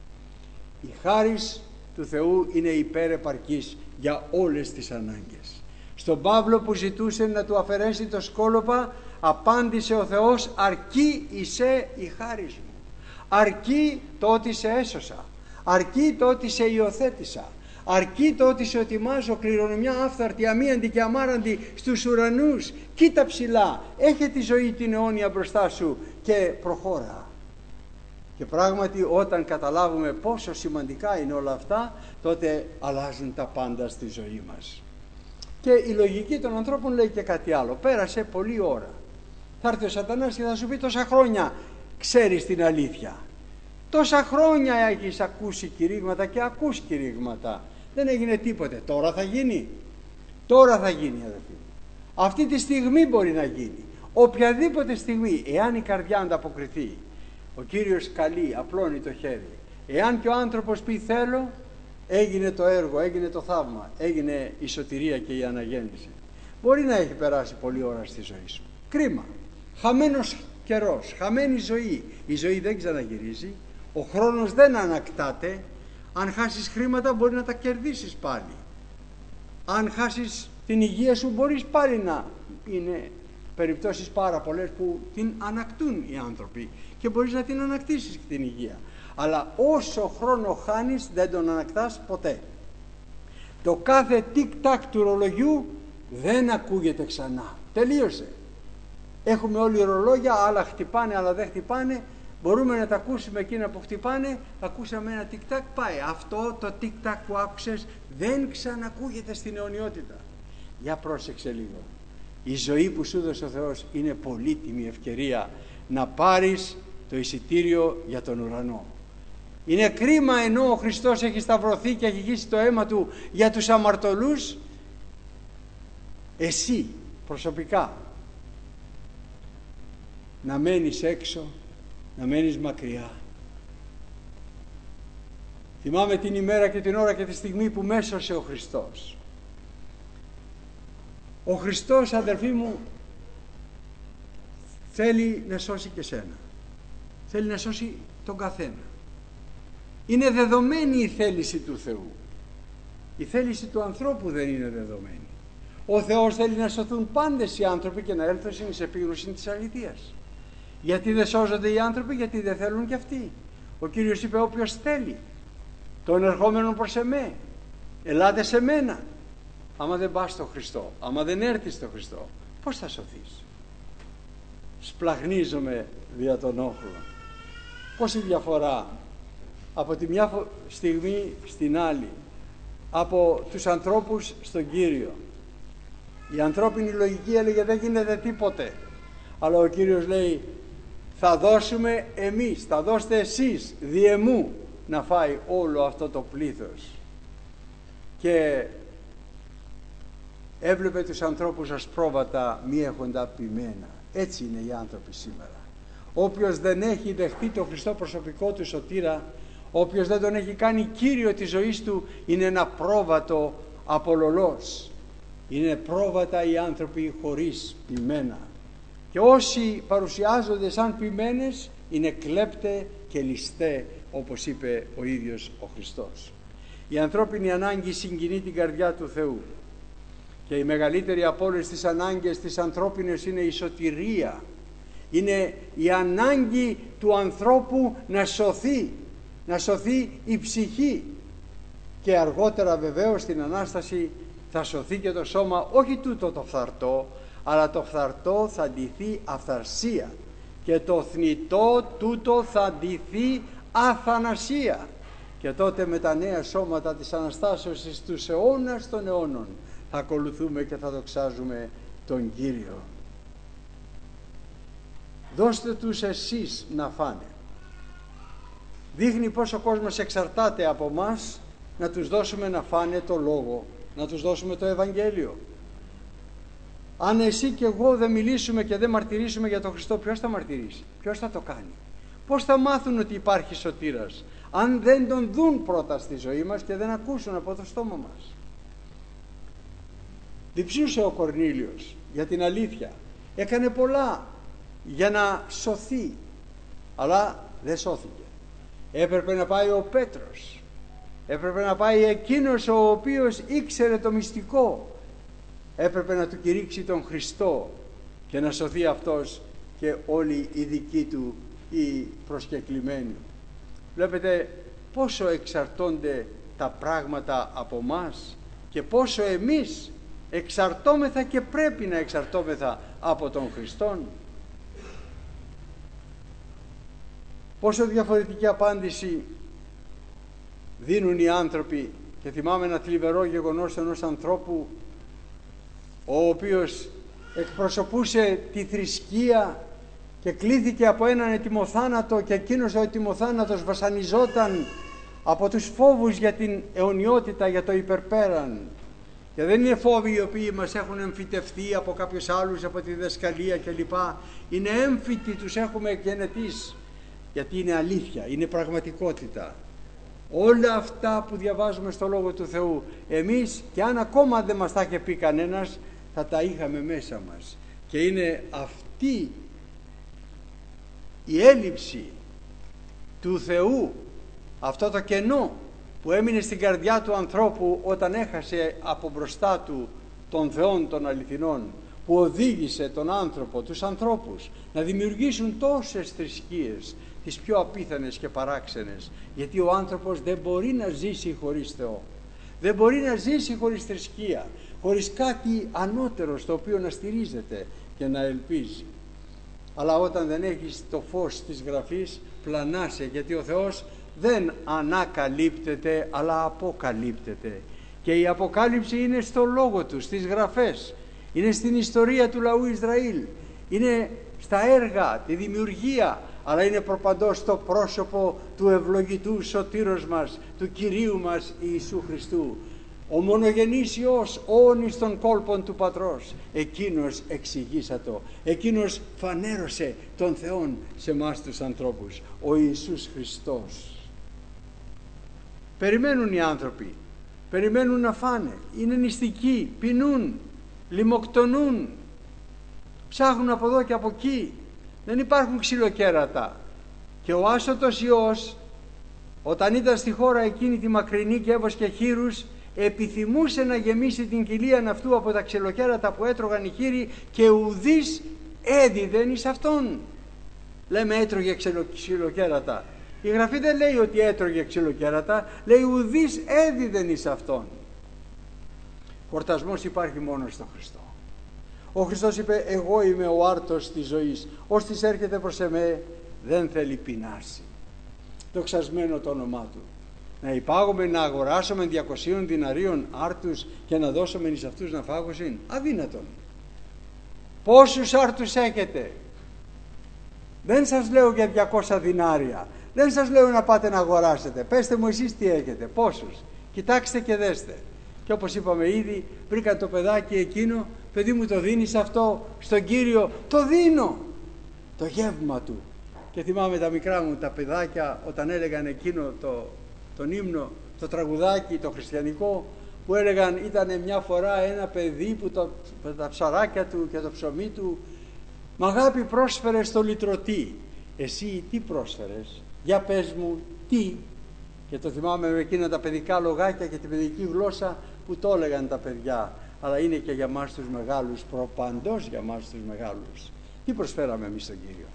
Η χάρις του Θεού είναι υπερεπαρκής για όλες τις ανάγκες. Στον Παύλο που ζητούσε να του αφαιρέσει το σκόλοπα, απάντησε ο Θεός «Αρκεί εισέ η χάρις μου». Αρκεί το ότι σε έσωσα, αρκεί το ότι σε υιοθέτησα, αρκεί το ότι σε ετοιμάζω κληρονομιά άφθαρτη, αμίαντη και αμάραντη στους ουρανούς. Κοίτα ψηλά, έχε τη ζωή την αιώνια μπροστά σου και προχώρα. Και πράγματι όταν καταλάβουμε πόσο σημαντικά είναι όλα αυτά, τότε αλλάζουν τα πάντα στη ζωή μας. Και η λογική των ανθρώπων λέει και κάτι άλλο. Πέρασε πολλή ώρα. Θα έρθει ο σατανάς και θα σου πει τόσα χρόνια ξέρεις την αλήθεια. Τόσα χρόνια έχεις ακούσει κηρύγματα και ακούς κηρύγματα. Δεν έγινε τίποτε. Τώρα θα γίνει. Τώρα θα γίνει, αδελφοί. Αυτή τη στιγμή μπορεί να γίνει. Οποιαδήποτε στιγμή, εάν η καρδιά ανταποκριθεί, ο Κύριος καλεί, απλώνει το χέρι. Εάν και ο άνθρωπος πει θέλω, έγινε το έργο, έγινε το θαύμα, έγινε η σωτηρία και η αναγέννηση. Μπορεί να έχει περάσει πολλή ώρα στη ζωή σου. Κρίμα. Χαμένος καιρός, χαμένη ζωή. Η ζωή δεν ξαναγυρίζει. Ο χρόνος δεν ανακτάται. Αν χάσεις χρήματα μπορεί να τα κερδίσεις πάλι. Αν χάσεις την υγεία σου μπορείς πάλι να... Είναι περιπτώσεις πάρα πολλές που την ανακτούν οι άνθρωποι και μπορείς να την ανακτήσεις και την υγεία. Αλλά όσο χρόνο χάνεις δεν τον ανακτάς ποτέ. Το κάθε τικ-τακ του ρολογιού δεν ακούγεται ξανά. Τελείωσε. Έχουμε όλοι ρολόγια, άλλα χτυπάνε, άλλα δεν χτυπάνε. Μπορούμε να τα ακούσουμε εκείνα που χτυπάνε. Ακούσαμε ένα τικ-τακ, πάει. Αυτό το τικ-τακ που άκουσες δεν ξανακούγεται στην αιωνιότητα. Για πρόσεξε λίγο. Η ζωή που σου δώσε ο Θεός είναι πολύτιμη ευκαιρία να πάρεις το εισιτήριο για τον ουρανό. Είναι κρίμα ενώ ο Χριστός έχει σταυρωθεί και έχει γύσει το αίμα του για τους αμαρτωλούς, εσύ προσωπικά να μένεις έξω, να μένεις μακριά. Θυμάμαι την ημέρα και την ώρα και τη στιγμή που μέσωσε ο Χριστός. Ο Χριστός, αδερφοί μου, θέλει να σώσει και σένα. Θέλει να σώσει τον καθένα. Είναι δεδομένη η θέληση του Θεού. Η θέληση του ανθρώπου δεν είναι δεδομένη. Ο Θεός θέλει να σωθούν πάντες οι άνθρωποι και να έλθουν σε επίγνωση της αληθείας. Γιατί δεν σώζονται οι άνθρωποι? Γιατί δεν θέλουν κι αυτοί. Ο Κύριος είπε όποιος θέλει τον ερχόμενο προς εμέ, ελάτε σε μένα. Άμα δεν πας στο Χριστό, άμα δεν έρθεις στο Χριστό, πώς θα σωθείς? Σπλαχνίζομαι δια των όχλων. Πόση διαφορά από τη μια στιγμή στην άλλη, από τους ανθρώπους στον Κύριο. Η ανθρώπινη λογική έλεγε δεν γίνεται τίποτε, αλλά ο Κύριος λέει θα δώσουμε εμείς, θα δώσετε εσείς δι' εμού να φάει όλο αυτό το πλήθος. Και έβλεπε τους ανθρώπους ασπρόβατα μη έχοντα ποιμένα. Έτσι είναι οι άνθρωποι σήμερα. Όποιος δεν έχει δεχτεί τον Χριστό προσωπικό του σωτήρα, όποιος δεν τον έχει κάνει Κύριο της ζωής του, είναι ένα πρόβατο απολωλός. Είναι πρόβατα οι άνθρωποι χωρίς ποιμένα. Και όσοι παρουσιάζονται σαν ποιμένες είναι κλέπτε και ληστέ, όπως είπε ο ίδιος ο Χριστός. Η ανθρώπινη ανάγκη συγκινεί την καρδιά του Θεού. Και η μεγαλύτερη από όλες τις ανάγκες της ανθρώπινης είναι η σωτηρία. Είναι η ανάγκη του ανθρώπου να σωθεί η ψυχή. Και αργότερα βεβαίως στην Ανάσταση θα σωθεί και το σώμα, όχι τούτο το φθαρτό, αλλά το φθαρτό θα ντυθεί αυθαρσία και το θνητό τούτο θα ντυθεί αθανασία. Και τότε με τα νέα σώματα της Αναστάσεως εις τους αιώνας των αιώνων θα ακολουθούμε και θα δοξάζουμε τον Κύριο. Δώστε τους εσείς να φάνε. Δείχνει πως ο κόσμος εξαρτάται από μας να τους δώσουμε να φάνε το Λόγο, να τους δώσουμε το Ευαγγέλιο. Αν εσύ και εγώ δεν μιλήσουμε και δεν μαρτυρήσουμε για τον Χριστό, ποιος θα μαρτυρήσει, ποιος θα το κάνει? Πώς θα μάθουν ότι υπάρχει σωτήρας αν δεν τον δουν πρώτα στη ζωή μας και δεν ακούσουν από το στόμα μας? Διψούσε ο Κορνήλιος για την αλήθεια, έκανε πολλά για να σωθεί, αλλά δεν σώθηκε. Έπρεπε να πάει ο Πέτρος, έπρεπε να πάει εκείνος ο οποίος ήξερε το μυστικό, έπρεπε να του κηρύξει τον Χριστό και να σωθεί αυτός και όλοι οι δικοί του οι προσκεκλημένοι. Βλέπετε πόσο εξαρτώνται τα πράγματα από μας και πόσο εμείς εξαρτώμεθα και πρέπει να εξαρτώμεθα από τον Χριστόν. Πόσο διαφορετική απάντηση δίνουν οι άνθρωποι. Και θυμάμαι ένα θλιβερό γεγονός ενός ανθρώπου ο οποίος εκπροσωπούσε τη θρησκεία και κλήθηκε από έναν ετοιμοθάνατο, και εκείνος ο ετοιμοθάνατος βασανιζόταν από τους φόβους για την αιωνιότητα, για το υπερπέραν. Και δεν είναι φόβοι οι οποίοι μας έχουν εμφυτευτεί από κάποιους άλλους, από τη διδασκαλία κλπ. Είναι έμφυτοι, τους έχουμε γενετήσει, γιατί είναι αλήθεια, είναι πραγματικότητα. Όλα αυτά που διαβάζουμε στο Λόγο του Θεού, εμείς και αν ακόμα δεν μας τα είχε πει κανένας, θα τα είχαμε μέσα μας. Και είναι αυτή η έλλειψη του Θεού, αυτό το κενό που έμεινε στην καρδιά του ανθρώπου όταν έχασε από μπροστά του τον Θεόν των αληθινών, που οδήγησε τον άνθρωπο, τους ανθρώπους να δημιουργήσουν τόσες θρησκείες, τις πιο απίθανες και παράξενες, γιατί ο άνθρωπος δεν μπορεί να ζήσει χωρίς Θεό, δεν μπορεί να ζήσει χωρίς θρησκεία, χωρίς κάτι ανώτερο στο οποίο να στηρίζεται και να ελπίζει. Αλλά όταν δεν έχεις το φως της Γραφής, πλανάσαι, γιατί ο Θεός δεν ανακαλύπτεται αλλά αποκαλύπτεται, και η αποκάλυψη είναι στο Λόγο Του, στις Γραφές, είναι στην ιστορία του λαού Ισραήλ, είναι στα έργα, τη δημιουργία, αλλά είναι προπαντός στο πρόσωπο του ευλογητού σωτήρος μας, του Κυρίου μας Ιησού Χριστού. Ο μονογενής Υιός, όνης των κόλπων του Πατρός, εκείνος εξηγήσατο, εκείνος φανέρωσε τον Θεόν σε εμάς τους ανθρώπους, ο Ιησούς Χριστός. Περιμένουν οι άνθρωποι, περιμένουν να φάνε, είναι νηστικοί, πεινούν, λιμοκτονούν, ψάχνουν από εδώ και από εκεί, δεν υπάρχουν ξυλοκέρατα. Και ο άσωτος Υιός, όταν ήταν στη χώρα εκείνη τη μακρινή και έβοσκε χείρους, επιθυμούσε να γεμίσει την κοιλίαν αυτού από τα ξυλοκέρατα που έτρωγαν οι χείροι, και ουδής έδιδεν εις αυτόν. Λέμε έτρωγε ξυλοκέρατα. Η Γραφή δεν λέει ότι έτρωγε ξυλοκέρατα, λέει ουδής έδιδεν εις αυτόν. Χορτασμός υπάρχει μόνο στον Χριστό. Ο Χριστός είπε, εγώ είμαι ο άρτος της ζωής, ώστις έρχεται προς εμέ δεν θέλει πεινάσει. Δοξασμένο το όνομά Του. Να υπάγουμε να αγοράσουμε 200 διναρίων άρτους και να δώσουμε εις αυτούς να φάγωσιν? Αδύνατον. Πόσους άρτους έχετε? Δεν σας λέω για 200 δινάρια, δεν σας λέω να πάτε να αγοράσετε. Πέστε μου εσείς τι έχετε, πόσους? Κοιτάξτε και δέστε. Και όπως είπαμε ήδη, βρήκα το παιδάκι εκείνο, παιδί μου το δίνεις αυτό στον Κύριο? Το δίνω, το γεύμα Του. Και θυμάμαι τα μικρά μου τα παιδάκια όταν έλεγαν εκείνο τον ύμνο, το τραγουδάκι το χριστιανικό, που έλεγαν, ήταν μια φορά ένα παιδί που τα ψαράκια του και το ψωμί του, μ' αγάπη πρόσφερε στο λυτρωτή. Εσύ τι πρόσφερες? Για πες μου τι. Και το θυμάμαι με εκείνα τα παιδικά λογάκια και την παιδική γλώσσα που το έλεγαν τα παιδιά. Αλλά είναι και για μας τους μεγάλους, προπαντός για μας τους μεγάλους. Τι προσφέραμε εμείς στον Κύριο?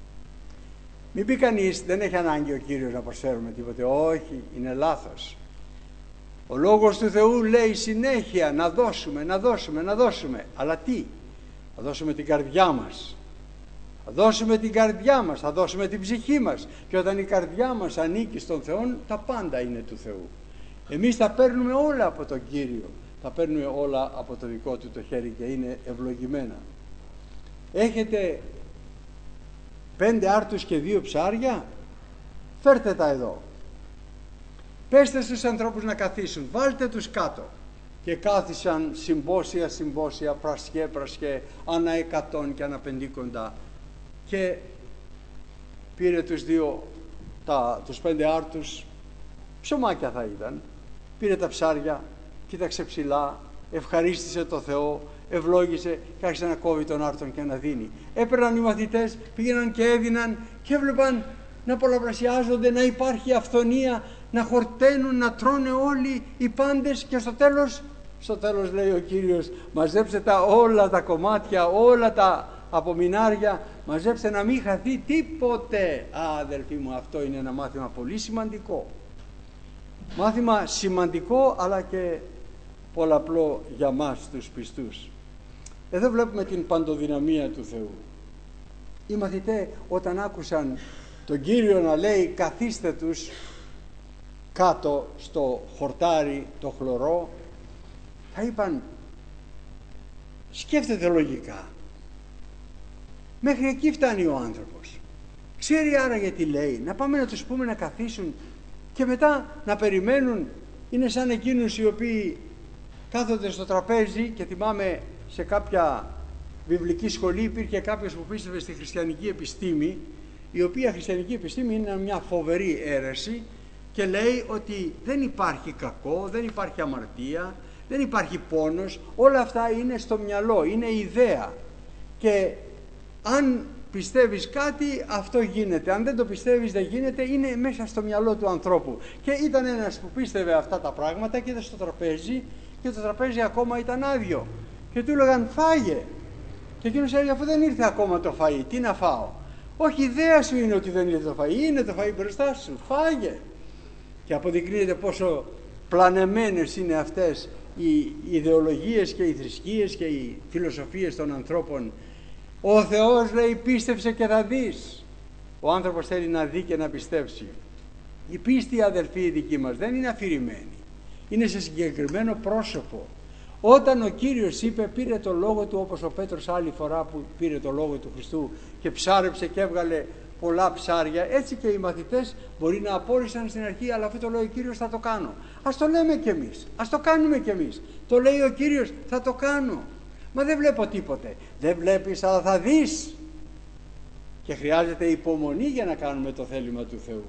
Μην πει κανείς, δεν έχει ανάγκη ο Κύριος να προσφέρουμε τίποτε. Όχι, είναι λάθος. Ο Λόγος του Θεού λέει συνέχεια να δώσουμε, να δώσουμε, να δώσουμε. Αλλά τι? Θα δώσουμε την καρδιά μας. Θα δώσουμε την καρδιά μας, θα δώσουμε την ψυχή μας. Και όταν η καρδιά μας ανήκει στον Θεό, τα πάντα είναι του Θεού. Εμείς τα παίρνουμε όλα από τον Κύριο. Τα παίρνουμε όλα από το δικό του το χέρι και είναι ευλογημένα. Έχετε 5 άρτους και 2 ψάρια? Φέρτε τα εδώ. Πέστε στους ανθρώπους να καθίσουν. Βάλτε τους κάτω. Και κάθισαν συμπόσια, πρασιέ, ανά 100 και ανά 50. Και πήρε τους 5 άρτους, ψωμάκια θα ήταν. Πήρε τα ψάρια, κοίταξε ψηλά, ευχαρίστησε το Θεό, ευλόγησε και άρχισε να κόβει τον άρτον και να δίνει. Έπαιρναν οι μαθητές, πήγαιναν και έδιναν και έβλεπαν να πολλαπλασιάζονται, να υπάρχει αυθονία, να χορταίνουν, να τρώνε όλοι οι πάντες και στο τέλος λέει ο Κύριος, μαζέψτε όλα τα κομμάτια, όλα τα απομεινάρια, μαζέψτε να μην χαθεί τίποτε. Αδελφοί μου, αυτό είναι ένα μάθημα πολύ σημαντικό. Μάθημα σημαντικό αλλά και πολλαπλό για μας τους πιστούς. Εδώ βλέπουμε την παντοδυναμία του Θεού. Οι μαθητές όταν άκουσαν τον Κύριο να λέει καθίστε τους κάτω στο χορτάρι το χλωρό, θα είπαν σκέφτεται λογικά. Μέχρι εκεί φτάνει ο άνθρωπος. Ξέρει άραγε τι λέει. Να πάμε να τους πούμε να καθίσουν και μετά να περιμένουν. Είναι σαν εκείνους οι οποίοι κάθονται στο τραπέζι και θυμάμαι σε κάποια βιβλική σχολή υπήρχε κάποιος που πίστευε στη χριστιανική επιστήμη, η οποία χριστιανική επιστήμη είναι μια φοβερή αίρεση και λέει ότι δεν υπάρχει κακό, δεν υπάρχει αμαρτία, δεν υπάρχει πόνος, όλα αυτά είναι στο μυαλό, είναι ιδέα και αν πιστεύεις κάτι αυτό γίνεται, αν δεν το πιστεύεις δεν γίνεται, είναι μέσα στο μυαλό του ανθρώπου. Και ήταν ένας που πίστευε αυτά τα πράγματα και ήταν στο τραπέζι και το τραπέζι ακόμα ήταν άδειο και του έλεγαν φάγε και εκείνος έλεγε αφού δεν ήρθε ακόμα το φαΐ, τι να φάω? Όχι, ιδέα σου είναι ότι δεν ήρθε το φαΐ, είναι το φαΐ μπροστά σου, φάγε. Και αποδεικνύεται πόσο πλανεμένες είναι αυτές οι ιδεολογίες και οι θρησκείες και οι φιλοσοφίες των ανθρώπων. Ο Θεός λέει πίστεψε και θα δεις. Ο άνθρωπος θέλει να δει και να πιστέψει. Η πίστη, αδελφοί, η δική μας δεν είναι αφηρημένη, είναι σε συγκεκριμένο πρόσωπο. Όταν ο Κύριος είπε, πήρε το λόγο του, όπως ο Πέτρος άλλη φορά που πήρε το λόγο του Χριστού και ψάρεψε και έβγαλε πολλά ψάρια, έτσι και οι μαθητές μπορεί να απόρρισαν στην αρχή, αλλά αυτό το λέει ο Κύριος, θα το κάνω. Ας το λέμε κι εμείς, ας το κάνουμε κι εμείς. Το λέει ο Κύριος, θα το κάνω. Μα δεν βλέπω τίποτε. Δεν βλέπεις, αλλά θα δεις. Και χρειάζεται υπομονή για να κάνουμε το θέλημα του Θεού.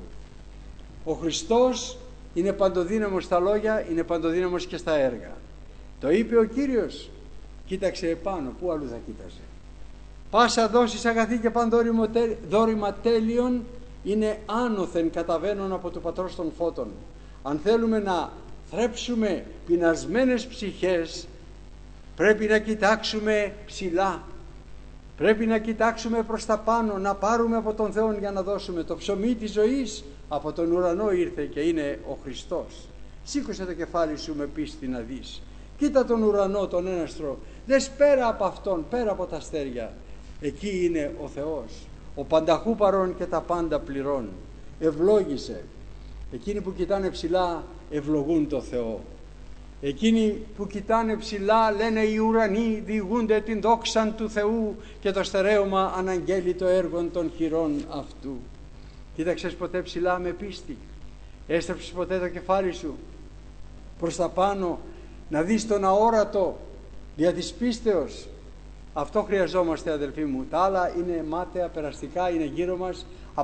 Ο Χριστός είναι παντοδύναμος στα λόγια, είναι παντοδύναμος και στα έργα. Το είπε ο Κύριος, κοίταξε επάνω, πού αλλού θα κοίταζε? Πάσα δόσεις αγαθή και πανδόρημα τέλειων είναι άνωθεν καταβαίνουν από του Πατρός των Φώτων. Αν θέλουμε να θρέψουμε πεινασμένες ψυχές, πρέπει να κοιτάξουμε ψηλά. Πρέπει να κοιτάξουμε προς τα πάνω, να πάρουμε από τον Θεό για να δώσουμε. Το ψωμί της ζωής από τον ουρανό ήρθε και είναι ο Χριστός. Σήκωσε το κεφάλι σου με πίστη να δεις. Κοίτα τον ουρανό, τον έναστρο. Δες πέρα από αυτόν, πέρα από τα αστέρια. Εκεί είναι ο Θεός. Ο πανταχού παρών και τα πάντα πληρών. Ευλόγησε. Εκείνοι που κοιτάνε ψηλά ευλογούν το Θεό. Εκείνοι που κοιτάνε ψηλά λένε οι ουρανοί διηγούνται την δόξαν του Θεού και το στερέωμα αναγγέλει το έργο των χειρών αυτού. Κοίταξες ποτέ ψηλά με πίστη? Έστρεψες ποτέ το κεφάλι σου προς τα πάνω να δεις τον αόρατο δια της πίστεως? Αυτό χρειαζόμαστε, αδελφοί μου. Τα άλλα είναι μάταια, περαστικά, είναι γύρω μας,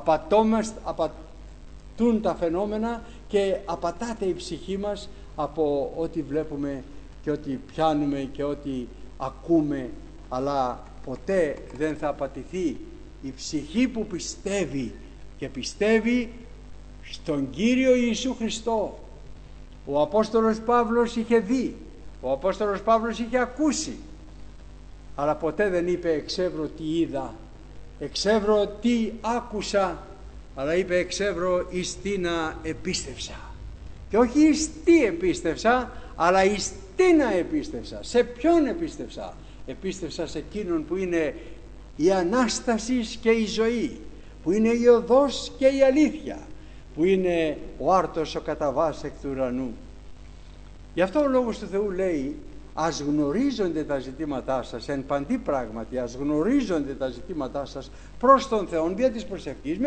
απατούν τα φαινόμενα και απατάται η ψυχή μας από ό,τι βλέπουμε και ό,τι πιάνουμε και ό,τι ακούμε, αλλά ποτέ δεν θα απατηθεί η ψυχή που πιστεύει και πιστεύει στον Κύριο Ιησού Χριστό. Ο Απόστολος Παύλος είχε δει, ο Απόστολος Παύλος είχε ακούσει, αλλά ποτέ δεν είπε εξεύρω τι είδα, εξεύρω τι άκουσα, αλλά είπε εξεύρω εις τίνα επίστευσα. Και όχι εις τι επίστευσα, αλλά εις τι να επίστευσα. Σε ποιον επίστευσα? Επίστευσα σε εκείνον που είναι η Ανάσταση και η ζωή, που είναι η οδός και η αλήθεια, που είναι ο άρτος ο κατά βάση εκ του ουρανού. Γι' αυτό ο Λόγος του Θεού λέει, ας γνωρίζονται τα ζητήματά σας, εν παντή πράγματι, ας γνωρίζονται τα ζητήματά σας προς τον Θεό, δια της προσευχής,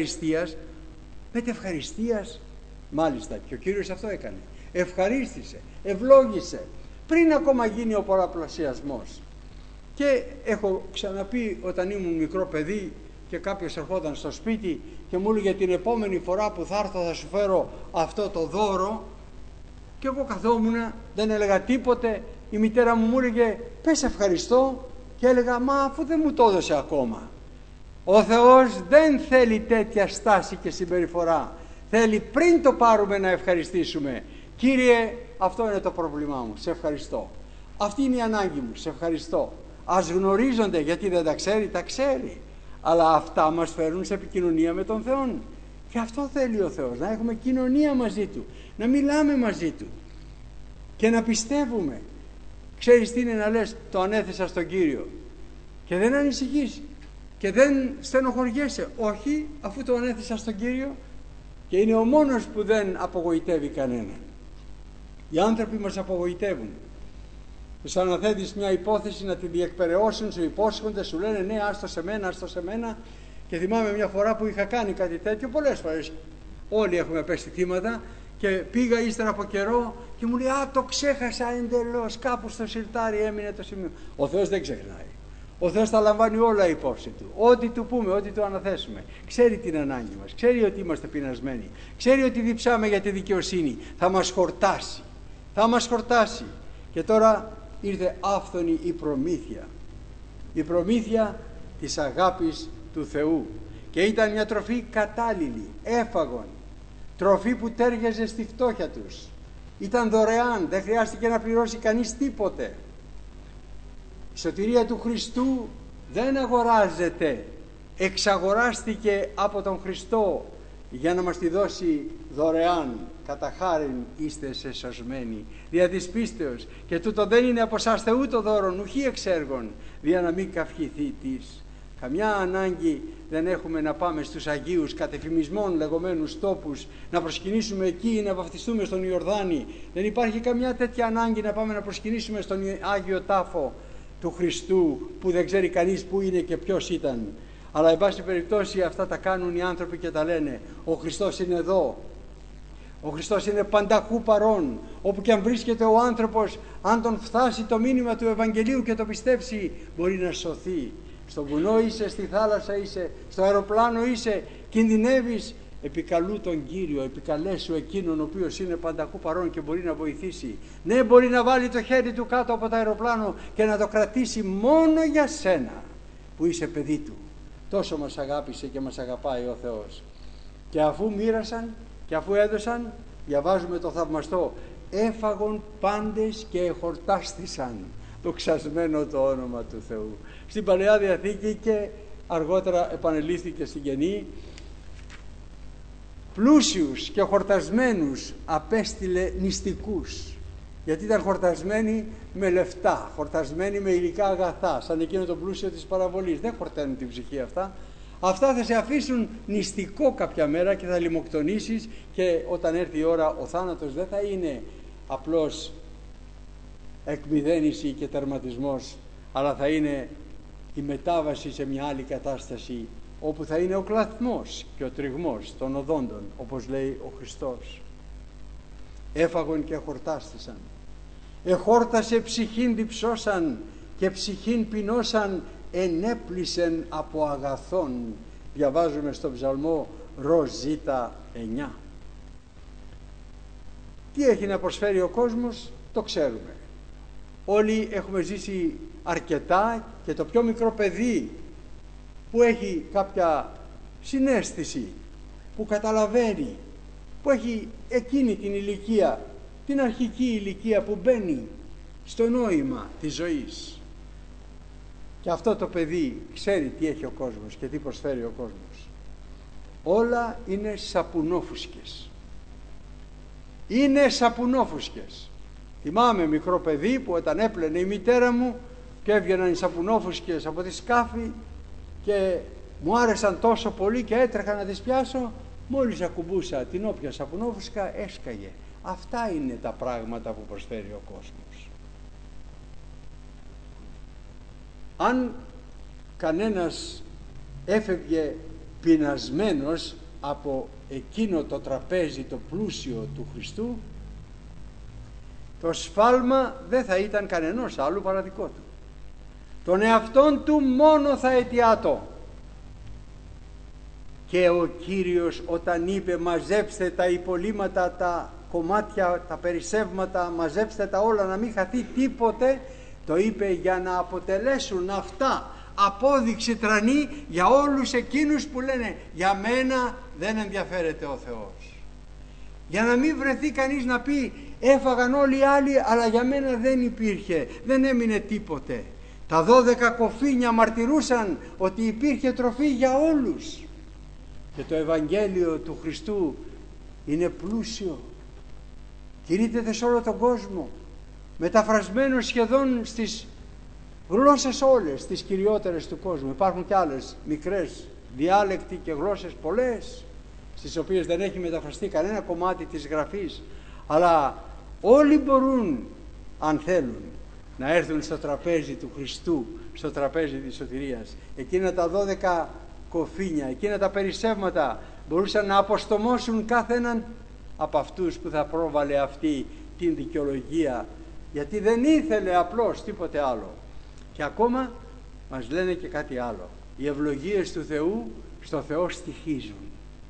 μετευχαριστίας, μάλιστα, και ο Κύριος αυτό έκανε. Ευχαρίστησε, ευλόγησε, πριν ακόμα γίνει ο πολλαπλασιασμός. Και έχω ξαναπεί, όταν ήμουν μικρό παιδί και κάποιος ερχόταν στο σπίτι και μου έλεγε την επόμενη φορά που θα έρθω θα σου φέρω αυτό το δώρο, και εγώ καθόμουνα, δεν έλεγα τίποτε. Η μητέρα μου έλεγε πες ευχαριστώ, και έλεγα μα αφού δεν μου το έδωσε ακόμα. Ο Θεός δεν θέλει τέτοια στάση και συμπεριφορά. Θέλει πριν το πάρουμε να ευχαριστήσουμε. Κύριε, αυτό είναι το πρόβλημά μου, σε ευχαριστώ. Αυτή είναι η ανάγκη μου, σε ευχαριστώ. Ας γνωρίζονται, γιατί δεν τα ξέρει, τα ξέρει. Αλλά αυτά μας φέρουν σε επικοινωνία με τον Θεό. Και αυτό θέλει ο Θεός, να έχουμε κοινωνία μαζί Του, να μιλάμε μαζί Του και να πιστεύουμε. Ξέρεις τι είναι να λες το ανέθεσα στον Κύριο και δεν ανησυχείς και δεν στενοχωριέσαι? Όχι, αφού το ανέθεσα στον Κύριο. Και είναι ο μόνος που δεν απογοητεύει κανέναν. Οι άνθρωποι μας απογοητεύουν. Τους αναθέτεις μια υπόθεση να τη διεκπεραιώσουν, σου υπόσχονται, σου λένε ναι, άστο σε μένα. Και θυμάμαι μια φορά που είχα κάνει κάτι τέτοιο, πολλές φορές όλοι έχουμε πέσει θύματα, και πήγα ύστερα από καιρό και μου λέει το ξέχασα εντελώς, κάπου στο σιρτάρι έμεινε το σημείο. Ο Θεός δεν ξεχνάει. Ο Θεός τα λαμβάνει όλα υπόψη Του. Ό,τι Του πούμε, ό,τι Του αναθέσουμε. Ξέρει την ανάγκη μας, ξέρει ότι είμαστε πεινασμένοι, ξέρει ότι διψάμε για τη δικαιοσύνη. Θα μας χορτάσει. Θα μας χορτάσει. Και τώρα ήρθε άφθονη η προμήθεια. Η προμήθεια της αγάπης του Θεού. Και ήταν μια τροφή κατάλληλη, έφαγον. Τροφή που τέριαζε στη φτώχεια τους. Ήταν δωρεάν, δεν χρειάστηκε να πληρώσει κανείς τίποτε. Η σωτηρία του Χριστού δεν αγοράζεται. Εξαγοράστηκε από τον Χριστό για να μας τη δώσει δωρεάν. Κατά χάριν είστε σωσμένοι δια της πίστεως, και τούτο δεν είναι από εσάς Θεού το δώρον, ουχή εξ έργων, δια να μην καυχηθεί της. Καμιά ανάγκη δεν έχουμε να πάμε στους Αγίους κατεφημισμών λεγόμενους τόπους, να προσκυνήσουμε εκεί, να βαφτιστούμε στον Ιορδάνη. Δεν υπάρχει καμιά τέτοια ανάγκη να πάμε να προσκυνήσουμε στον Άγιο Τάφο του Χριστού, που δεν ξέρει κανείς που είναι και ποιος ήταν. Αλλά εν πάση περιπτώσει αυτά τα κάνουν οι άνθρωποι και τα λένε. Ο Χριστός είναι εδώ. Ο Χριστός είναι πανταχού παρών. Όπου και αν βρίσκεται ο άνθρωπος, αν τον φτάσει το μήνυμα του Ευαγγελίου και το πιστέψει, μπορεί να σωθεί. Στο βουνό είσαι, στη θάλασσα είσαι, στο αεροπλάνο είσαι, κινδυνεύεις, επικαλού τον Κύριο, επικαλέσου εκείνον ο οποίος είναι πανταχού παρών και μπορεί να βοηθήσει. Ναι, μπορεί να βάλει το χέρι του κάτω από το αεροπλάνο και να το κρατήσει μόνο για σένα που είσαι παιδί του. Τόσο μας αγάπησε και μας αγαπάει ο Θεός. Και αφού μοίρασαν και αφού έδωσαν, διαβάζουμε το θαυμαστό, έφαγον πάντες και εχορτάστησαν. Δοξασμένο το όνομα του Θεού. Στην Παλαιά Διαθήκη και αργότερα επανελήφθηκε στην Καινή, πλούσιους και χορτασμένους απέστειλε νηστικούς, γιατί ήταν χορτασμένοι με λεφτά, χορτασμένοι με υλικά αγαθά, σαν εκείνο το πλούσιο της παραβολής. Δεν χορταίνουν την ψυχή αυτά. Αυτά θα σε αφήσουν νηστικό κάποια μέρα και θα λιμοκτονήσεις, και όταν έρθει η ώρα ο θάνατος δεν θα είναι απλώς εκμυδένιση και τερματισμός, αλλά θα είναι η μετάβαση σε μια άλλη κατάσταση, όπου θα είναι ο κλαθμός και ο τριγμός των οδόντων, όπως λέει ο Χριστός. Έφαγον και χορτάστησαν. Εχόρτασε ψυχήν διψώσαν και ψυχήν πεινώσαν, ενέπλησεν από αγαθών. Διαβάζουμε στο ψαλμό Ροζίτα 9. Τι έχει να προσφέρει ο κόσμος το ξέρουμε. Όλοι έχουμε ζήσει αρκετά, και το πιο μικρό παιδί που έχει κάποια συναίσθηση, που καταλαβαίνει, που έχει εκείνη την ηλικία, την αρχική ηλικία που μπαίνει στο νόημα της ζωής, και αυτό το παιδί ξέρει τι έχει ο κόσμος και τι προσφέρει ο κόσμος. Όλα είναι σαπουνόφουσκες. είναι σαπουνόφουσκες. Θυμάμαι μικρό παιδί που όταν έπλαινε η μητέρα μου και έβγαιναν οι σαπουνόφουσκες από τη σκάφη και μου άρεσαν τόσο πολύ και έτρεχα να τις πιάσω, μόλις ακουμπούσα την όποια σαπουνόφουσκα έσκαγε. Αυτά είναι τα πράγματα που προσφέρει ο κόσμος. Αν κανένας έφευγε πεινασμένος από εκείνο το τραπέζι το πλούσιο του Χριστού, το σφάλμα δεν θα ήταν κανενός άλλου παρά δικό του. Τον εαυτόν του μόνο θα αιτιάτο. Και ο Κύριος όταν είπε μαζέψτε τα υπολείμματα, τα κομμάτια, τα περισσεύματα, μαζέψτε τα όλα να μην χαθεί τίποτε, το είπε για να αποτελέσουν αυτά απόδειξη τρανή για όλους εκείνους που λένε για μένα δεν ενδιαφέρεται ο Θεός. Για να μην βρεθεί κανείς να πει έφαγαν όλοι οι άλλοι αλλά για μένα δεν υπήρχε, δεν έμεινε τίποτε. Τα 12 κοφίνια μαρτυρούσαν ότι υπήρχε τροφή για όλους. Και το Ευαγγέλιο του Χριστού είναι πλούσιο, κηρύττεται σε όλο τον κόσμο, μεταφρασμένο σχεδόν στις γλώσσες όλες, τις κυριότερες του κόσμου. Υπάρχουν και άλλες μικρές διάλεκτοι και γλώσσες πολλές, στις οποίες δεν έχει μεταφραστεί κανένα κομμάτι της γραφής, αλλά όλοι μπορούν, αν θέλουν, να έρθουν στο τραπέζι του Χριστού, στο τραπέζι της σωτηρίας. Εκείνα τα 12 κοφίνια, εκείνα τα περισσεύματα μπορούσαν να αποστομώσουν κάθε έναν από αυτούς που θα πρόβαλε αυτή την δικαιολογία, γιατί δεν ήθελε απλώς τίποτε άλλο. Και ακόμα μας λένε και κάτι άλλο. Οι ευλογίες του Θεού στο Θεό στοιχίζουν.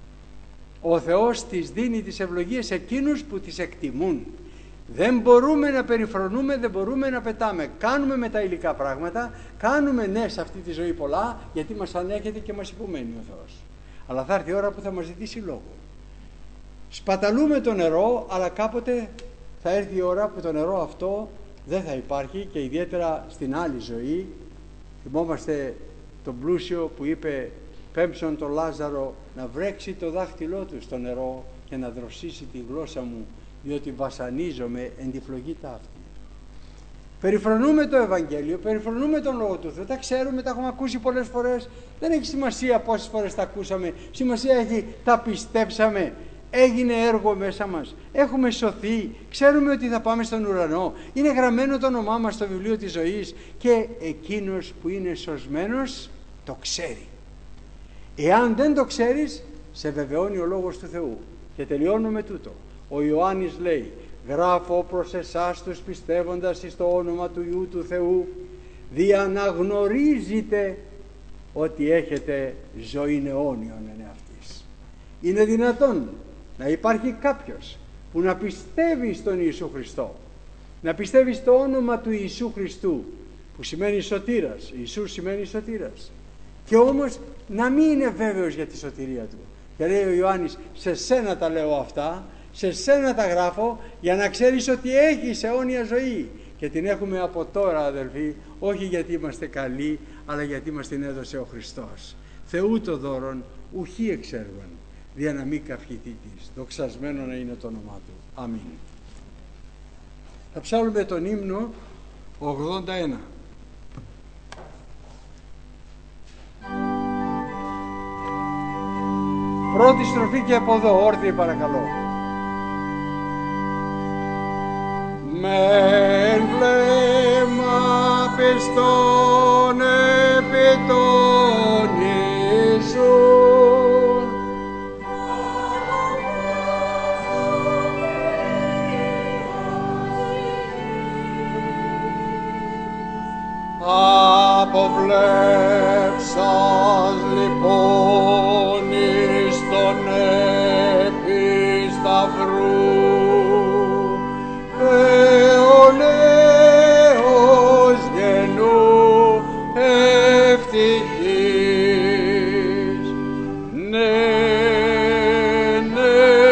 Ο Θεός τις δίνει τις ευλογίες εκείνους που τις εκτιμούν. Δεν μπορούμε να περιφρονούμε, δεν μπορούμε να πετάμε. Κάνουμε με τα υλικά πράγματα, κάνουμε ναι σε αυτή τη ζωή πολλά, γιατί μας ανέχεται και μας υπομένει ο Θεός. Αλλά θα έρθει η ώρα που θα μας ζητήσει λόγο. Σπαταλούμε το νερό, αλλά κάποτε θα έρθει η ώρα που το νερό αυτό δεν θα υπάρχει, και ιδιαίτερα στην άλλη ζωή. Θυμόμαστε τον πλούσιο που είπε πέμψον τον Λάζαρο να βρέξει το δάχτυλό του στο νερό και να δροσίσει τη γλώσσα μου, διότι βασανίζομαι εν τη φλογή ταύτη. Περιφρονούμε το Ευαγγέλιο, περιφρονούμε τον Λόγο του Θεού, τα ξέρουμε, τα έχουμε ακούσει πολλές φορές, δεν έχει σημασία πόσες φορές τα ακούσαμε, σημασία έχει τα πιστέψαμε, έγινε έργο μέσα μας, έχουμε σωθεί, ξέρουμε ότι θα πάμε στον ουρανό, είναι γραμμένο το όνομά μας στο βιβλίο της ζωής και εκείνος που είναι σωσμένος το ξέρει. Εάν δεν το ξέρεις, σε βεβαιώνει ο Λόγος του Θεού. Και τελειώνω με τούτο. Ο Ιωάννης λέει, γράφω προς εσάς τους πιστεύοντας εις το όνομα του Υιού του Θεού, δια να γνωρίζετε ότι έχετε ζωήν αιώνιον εν αυτής. Είναι δυνατόν να υπάρχει κάποιος που να πιστεύει στον Ιησού Χριστό, να πιστεύει στο όνομα του Ιησού Χριστού, που σημαίνει σωτήρας, Ιησούς σημαίνει σωτήρας, και όμως να μην είναι βέβαιος για τη σωτηρία του. Και λέει ο Ιωάννης, σε σένα τα λέω αυτά, σε σένα τα γράφω, για να ξέρεις ότι έχεις αιώνια ζωή. Και την έχουμε από τώρα, αδελφοί, όχι γιατί είμαστε καλοί, αλλά γιατί μας την έδωσε ο Χριστός. Θεού το δώρον, ουχή εξέργων, δια να μην καυχηθεί της. Δοξασμένο να είναι το όνομά του. Αμήν. Θα ψάλουμε τον ύμνο 81. Πρώτη στροφή και από εδώ, όρθιοι παρακαλώ. Με βλέμμα πιστών επί των Ιησούν, αποβλέψας λοιπόν εις τον επί σταυρού αιωνέως γενού ευτυχής. Ναι, ναι,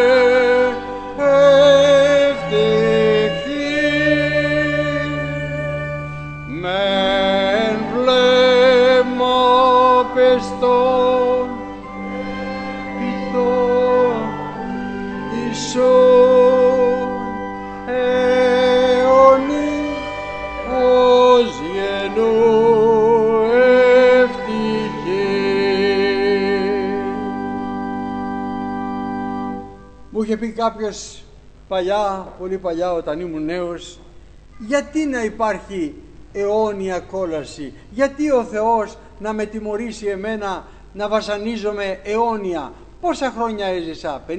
ευτυχής. Μεν βλέμμα πιστών κάποιος παλιά, πολύ παλιά όταν ήμουν νέος, γιατί να υπάρχει αιώνια κόλαση, γιατί ο Θεός να με τιμωρήσει εμένα να βασανίζομαι αιώνια? Πόσα χρόνια έζησα, 50, 60, 70, 80,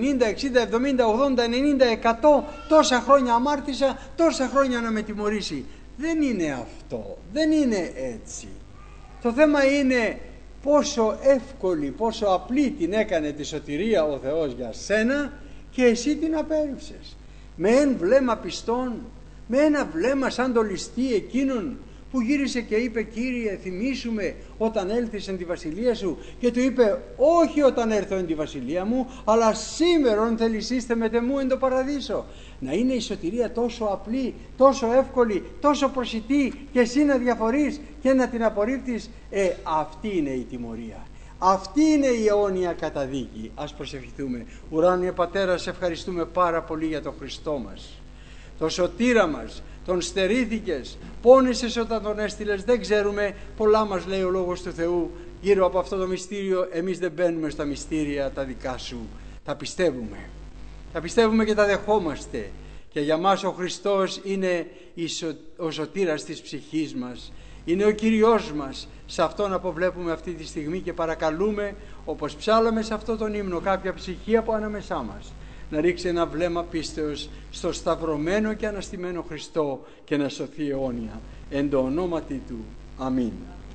90, 100, τόσα χρόνια αμάρτησα, τόσα χρόνια να με τιμωρήσει? Δεν είναι αυτό, δεν είναι έτσι. Το θέμα είναι πόσο εύκολη, πόσο απλή την έκανε τη σωτηρία ο Θεός για σένα και εσύ την απέρριψες. Με ένα βλέμμα πιστών, με ένα βλέμμα σαν το ληστή εκείνον που γύρισε και είπε: Κύριε, θυμήσου όταν έλθεις εν τη βασιλεία σου, και του είπε: όχι όταν έρθω εν τη βασιλεία μου, αλλά σήμερον θελησίστε μετεμού εν το παραδείσο. Να είναι η σωτηρία τόσο απλή, τόσο εύκολη, τόσο προσιτή, και εσύ να διαφορείς και να την απορρίπτεις? Αυτή είναι η τιμωρία. Αυτή είναι η αιώνια καταδίκη. Ας προσευχηθούμε. Ουράνιε Πατέρα, σε ευχαριστούμε πάρα πολύ για τον Χριστό μας, το σωτήρα μας. Τον στερήθηκες, πόνεσες όταν τον έστειλες, δεν ξέρουμε, πολλά μας λέει ο Λόγος του Θεού γύρω από αυτό το μυστήριο. Εμείς δεν μπαίνουμε στα μυστήρια τα δικά σου, τα πιστεύουμε. Τα πιστεύουμε και τα δεχόμαστε, και για μας ο Χριστός είναι ο σωτήρας της ψυχής μας, είναι ο Κυριός μας. Σε Αυτόν αποβλέπουμε αυτή τη στιγμή και παρακαλούμε, όπως ψάλαμε σε αυτό τον ύμνο, κάποια ψυχή από ανάμεσά μας να ρίξει ένα βλέμμα πίστεως στο σταυρωμένο και αναστημένο Χριστό και να σωθεί αιώνια. Εν το ονόματι Του. Αμήν.